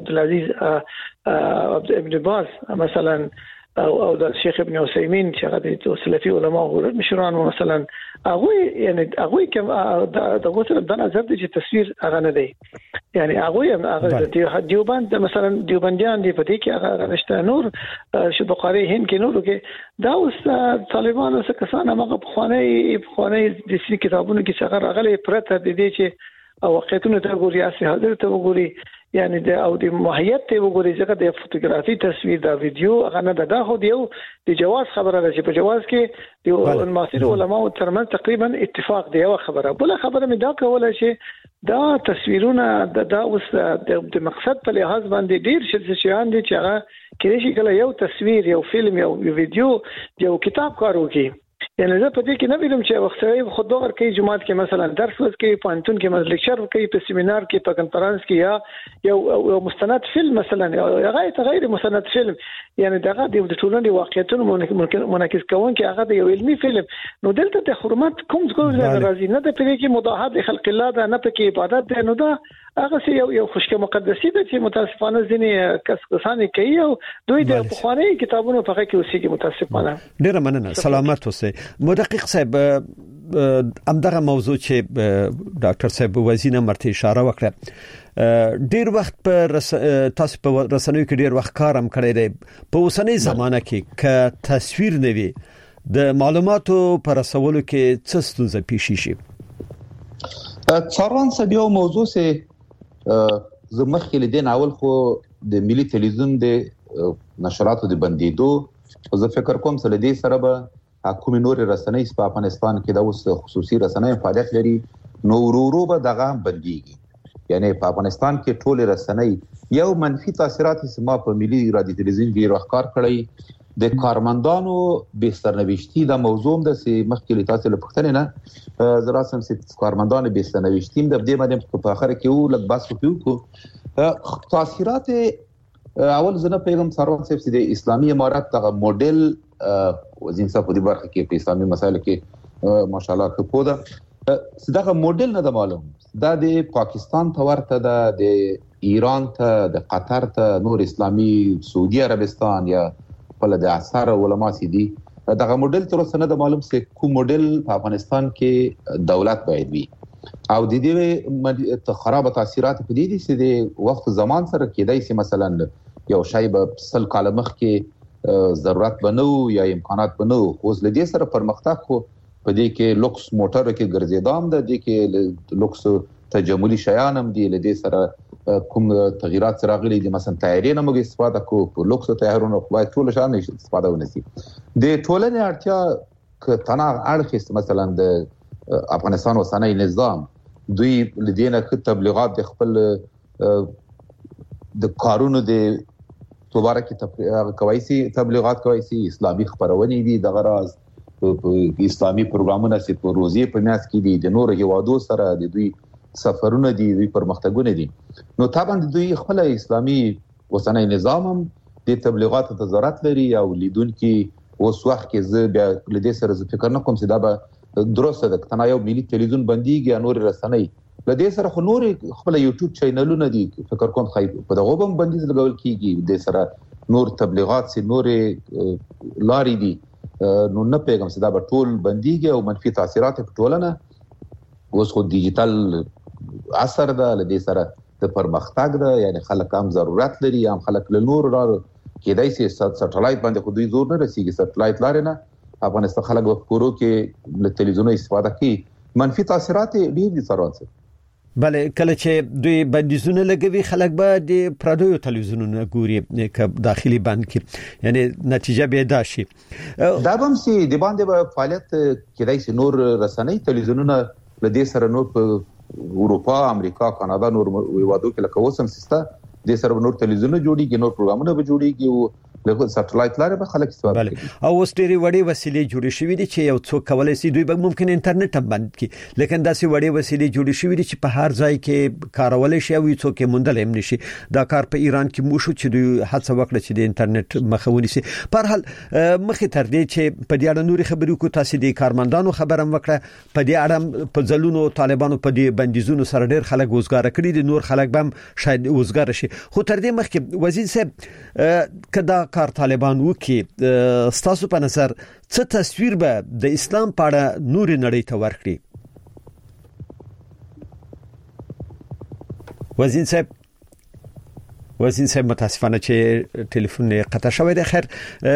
عبدالعزيز ابن باز مثلا او او د شیخ ابن عثیمین چې هغه د سلفي علما او مشران مثلا هغه یعنی هغه کوم د غوسه د نظر د تصویر هغه نه دی یعنی هغه هغه د دیوبند مثلا دیوبندیان دی په دې کې هغه نشته. نور شو بخاری هند کې نور کې دا اوس طالبانو څخه کسان هغه په خواني په خواني د سې کتابونو کې څنګه راغلي پرته د دې چې او واقعیتونه ته ګوري اسی حاضر ته وګوري یعنی د او د ماهیت ته وګوري ځکه د فوتوګرافي تصویر دا ویډیو هغه نه دا خو دیو د جواز خبره ده چې په جواز کې د معاصر علماء ترمن تقریبا اتفاق دی یو خبره بل خبره مې دا کوله چې دا تصویرونه د دا اوس د مقصد په لحاظ باندې ډیر شې شيان دي چې هغه کله شي کله یو تصویر یو فلم یو ویډیو یو کتاب کارو کې یعنی زه په دې کې نه ویلم چې وختي خود دغه کوي جماعت کې مثلا درس وکړي پانتون کې مثلا لیکچر وکړي په سیمینار کې په کانفرنس کې یا یو مستند فلم مثلا یا غیر غیر مستند فلم یعنی دغه د ټولنې واقعیتونو منعکس کوون کې هغه د یو علمي فلم نو دلته د حرمت کوم څه راځي نه د پرې کې مداهات خلق الله ده نه پکې عبادت ده نو دا هغه یو یو خوشکه مقدسي ده چې متاسفانه ځینې کس کسان کوي او دوی د بخاري کتابونو په کې اوسېږي متاسفانه. ډیره مننه سلامت اوسئ. مدقق صاحب همدغه موضوع چې ډاکټر صاحب وزینه مرته اشاره وکړه ډیر وخت په رس... تاسو په رسنیو کې ډیر وخت کارم کړی دی په اوسنۍ زمانه کې ک تصویر نوي د معلوماتو پر رسولو کې څه ستونزې پیښ شي. څارون څه یو موضوع سه زمخ کې لیدل اول خو د ملي تلویزیون د نشراتو د بندیدو زه فکر کوم سره دې سره به حکومت نور رسنۍ په افغانستان کې د اوس خصوصي رسنۍ فعالیت لري نو ورورو به دغه بنديږي یعنی په افغانستان کې ټول رسنۍ یو منفي تاثیرات سما په ملي رادیو تلویزیون کې راخکار کړی د کارمندانو به سرنوشتي د موضوع د مخکې تاسو له پښتنې نه زراسم سي کارمندانو به سرنوشتي د دې باندې په اخر کې یو لږ بحث وکړو تاثیرات اول زنه پیغام سروان صاحب د اسلامي امارات دغه موډل وزین صاحب په دې برخه کې په اسلامي مسایلو کې ماشاءالله کې پوده دغه موډل نه د معلوم دا د پاکستان ته ورته د ایران ته د قطر ته نور اسلامي سعودي عربستان یا په د اثر علماء سي دي دغه موډل تر اوسه نه د معلوم سي کوم موډل په افغانستان کې دولت باید وي او د دې خراب تاثیرات په دې دي چې د وخت زمان سره کېدای شي مثلا یو شای په سل کال مخ کې ضرورت بنو یا امکانات بنو خو زل دې سره پرمختګ خو په دې کې لوکس موټر کې ګرځیدام ده د کې لوکس تجملي شیان هم دي لدې سره کوم تغیرات راغلي دي مثلا تایرې نه موږ استفاده کوو په لوکس تایرونو خو باید ټول شان استفاده ونشي د ټولنې اړتیا ک تنا اړخ مثلا د افغانستان وسنۍ نظام دوی لدينا ک تبلیغات د خپل د کارونو د دوباره کې کوایسي تبلیغات کوایسي اسلامي خبرونه دي د غراز اسلامي پروګرامونه چې په روزي په میاس کې دي د نور هیوادو سره د دوی سفرونه دي دوی پرمختګونه دي نو طبعا دوی خپل اسلامي وسنۍ نظام هم د تبلیغاتو ته ضرورت لري او لیدونکو اوس وخت کې زه بیا لدې سره فکر نه کوم چې دا به درسته ده کنا یو ملي تلویزیون بنديږي نور رسنۍ لدې سره خو نور خپل یوټیوب چینلونه دي فکر کوم خای په دغه هم بندیز لګول کیږي د سره نور تبلیغات سي نور لاري دي نو نه پیغام چې دا به ټول بنديږي او منفي تاثیرات په ټولنه اوس خو ډیجیټل اثر ده لدې سره د پرمختګ ده یعنی خلک هم ضرورت لري هم خلک له نور را کېدای شي سټلایټ باندې خو دوی زور نه رسیږي سټلایټ لارې نه افغانستان خلک په کورو کې له تلویزیون استفاده کوي منفي تاثیرات ډېر دي سره بله کله چې دوی بندیزونه لګوي خلک به د پردیو تلویزیونونو ګوري ک داخلي بند کې یعنی نتیجه به دا شي دا هم سي د باندې به فعالیت کېدای شي نور رسنۍ تلویزیونونه لدې سره نور په اروپا امریکا کاناډا نور وادو کې لکه وسم سیسته د سره نور تلویزیونونه جوړیږي نور پروګرامونه به جوړیږي او له سټلایټ لارې به خلک استفاده کوي او اوس ډېری وړې وسیلې جوړې شوې دي چې یو څوک کولای شي دوی به ممکن انټرنیټ هم بند کړي لیکن داسې وړې وسیلې جوړې شوې دي چې په هر ځای کې کارول شي او څوک یې موندل هم نشي دا کار په ایران کې مو شو چې دوی هڅه وکړه چې د انټرنیټ مخه ونیسي په هر حال مخې تر دې چې په دې اړه نوري خبرې کو تاسو د کارمندانو خبرم وکړه په دې اړه په ځلونو طالبانو په دې بندیزونو سره ډېر خلک وزګار کړي دي نور خلک به شاید وزګار شي خو تر دې مخکې وزیر صاحب کدا کار طالبان کې ستاسو په نظر څه تصویر به د اسلام په اړه نور نړۍ ته ورکړي وزیر صاحب وزیر صاحب متاسفانه چې ټلیفون یې قطع شوی دی خیر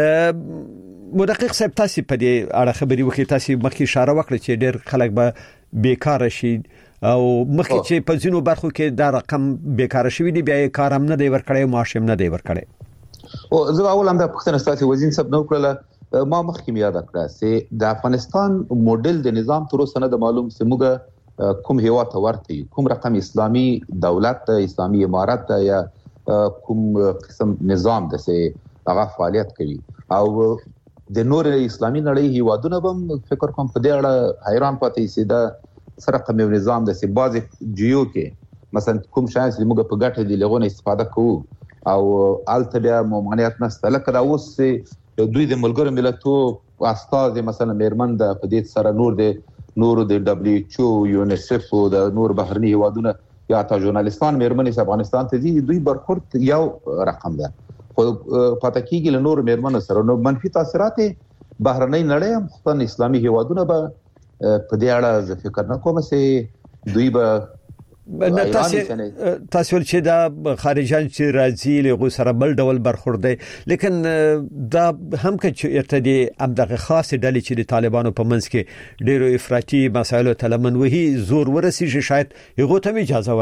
مدقق صاحب تاسو په دې اړه خبري وکړئ تاسو مخکې اشاره وکړه چې ډېر خلک به بیکار شي او مخکې چې په ځینو برخو کې دا رقم بیکار شوی دی بیا یې کار هم نه دی ورکړی معاش هم نه دی ورکړی او زه اول هم د پښتنه ستاسو وزیر صاحب نو کړل ما مخکې یاد کړه چې د افغانستان موډل د نظام تر اوسه نه معلوم سموږه کوم هیوا ته ورته کوم رقم اسلامي دولت اسلامي امارت یا کوم قسم نظام د سه هغه فعالیت کوي او د نور اسلامي نړۍ هیوادونه هم فکر کوم په دې اړه حیران پاتې سي دا سره کوم نظام د سه باز جیو کې مثلا کوم شای چې موږ په ګټه دی لغونه استفاده کوو او الته بیا ممانعت نشته لکه دا اوس دوی د ملګرو ملتونو استاد مثلا میرمن د په دې سره نور د نور د دبليو ایچ او یونیسف او د نور بهرني هیوادونو یا تا ژورنالیستان میرمن افغانستان ته دي دوی برخورد یو رقم ده خو پاتکیږي له نور میرمن سره نو منفي تاثیرات بهرني نړۍ هم خصوصا اسلامي هیوادونو به په دې اړه ز فکر نه کوم چې دوی به تاسو تاسو چې دا خارجان چې راځي له سره بل ډول برخورد دی لیکن دا هم چې ارتدي امدغه خاص ډلې چې د طالبانو په منځ کې ډیرو افراطي مسایلو تلمن وهي زور ورسیږي شاید هغه ته اجازه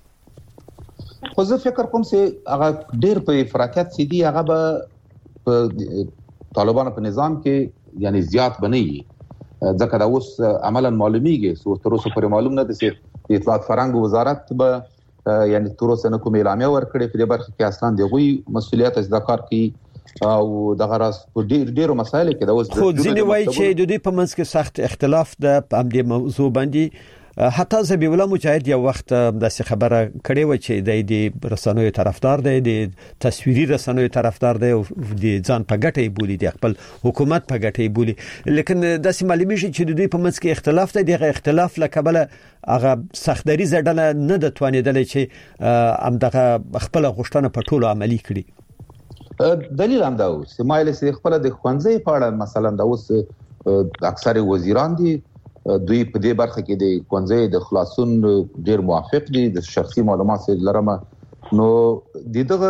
ورنکړي خو زه فکر کوم چې هغه ډیر په افراطیت سي دي هغه به طالبانو په نظام کې یعنی زیات بنئ ځکه دا اوس عملاً معلومیږي سو تر اوسه پورې معلوم نه دي چې اطلاعات فرهنګ وزارت به یعنی تر اوسه نه کوم اعلامیه ورکړي په دې برخه کې اصلا دغوی مسولیت از ذکر کی او دغه راس په ډیر ډیرو مسایل کې دا اوس خو ځینې وایي چې د دې په منځ کې سخت اختلاف ده په همدې موضوع باندې حتی زبیح الله مجاهد یو وخت داسې خبره کړې و چې د رسنوي طرفدار دی د تصویري رسنوي طرفدار دی او د ځان په ګټه بولی د خپل حکومت په ګټه بولی لیکن داسې معلومیږي چې د دوی په منځ کې اختلاف دی دغه اختلاف لکبل هغه سختدري زړه نه د توانیدل چې ام دغه خپل غوښتنه په ټولو عملی کړي دلیل هم دا اوس مایل سي خپل د خوانځي په اړه مثلا دا اوس اکثر وزیران دي دوی په دې برخه کې د کونځي د خلاصون ډیر موافق دي د شخصي معلومات سره لرمه نو دغه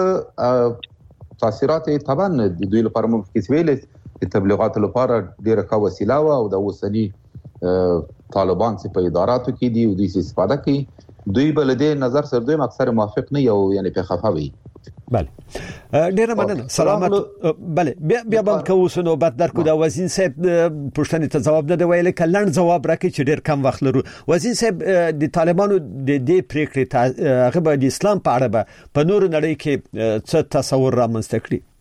تاثیرات طبعا د دوی لپاره ممکن ویل د تبلیغات لپاره ډیره ښه وسیله و او د اوسنی طالبان چې په اداراتو کې دي او دوی استفاده کوي دوی بل دې نظر سره دوی اکثر موافق نه یو یعنی په خفاوي بله ډیره مننه سلامت بله بیا بیا باندې کوو نو بعد درکو دا وزیر صاحب پښتنې ته جواب نه دی ویل کلن جواب راکړي چې ډیر کم وخت لرو وزیر صاحب د طالبانو د دې پریکړې هغه به د اسلام په اړه به په نور نړۍ کې څه تصور رامنځته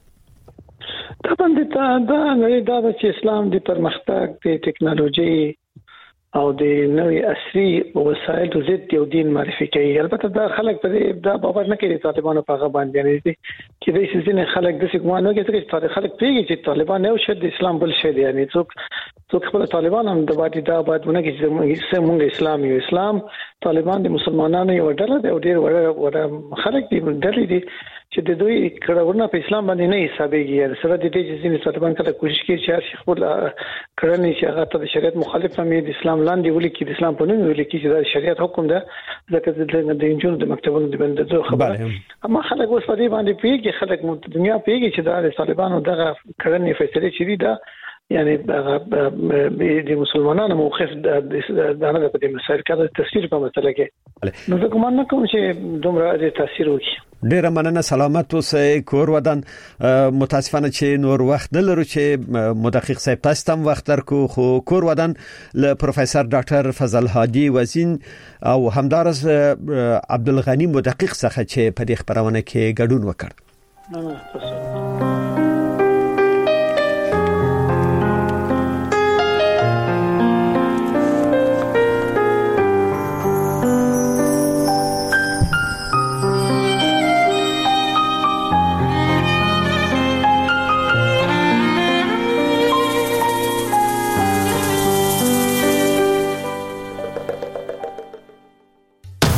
کړي طبعا دا دا دا چې اسلام د پرمختګ د ټکنالوژي او د نوې عصري وسایل د ضد یو دین معرفي کوي البته دا خلک په دې دا باور نه کوي طالبانو په هغه باندې نه چې د سيزنه خلک د څه ګمان نه کوي چې خلک پیږي چې طالبان یو شد اسلام بل شد یعنی څوک څوک خپل طالبان هم د باندې دا باندې نه کوي چې موږ اسلام یو اسلام طالبان د مسلمانانو یو ډله دی او ډیر وړ خلک دي ډلې دي چې د دوی کړهونه په اسلام باندې نه حسابيږي سره د دې چې ځینې طالبان کله کوشش کوي چې خپل کړنې چې هغه د شریعت مخالف هم د اسلام لاندې ولي کې د اسلام په نوم ولي کې چې د شریعت حکم ده ځکه د انجونو د مکتبونو د بندو خبره اما خلک اوس په دې باندې پیږي خلک مو دنیا پیږي چې د طالبانو دغه کړنې فیصله چي دي دا یعنی د مسلمانانو موقف د دغه په مسایل کې تفسیر په مسله کې نو کوم نه کوم چې دومره د تاثیر وکړي. ډیره مننه، سلامت اوسئ. کور ودان متاسفانه چې نور وخت نه لرو چې مدقق صاحب تاسو تم وخت درکو، خو کور ودان له پروفیسور ډاکټر فضل هادي وزین او همدارس عبدالغنی مدقق څخه چې په دې خبرونه کې ګډون وکړ.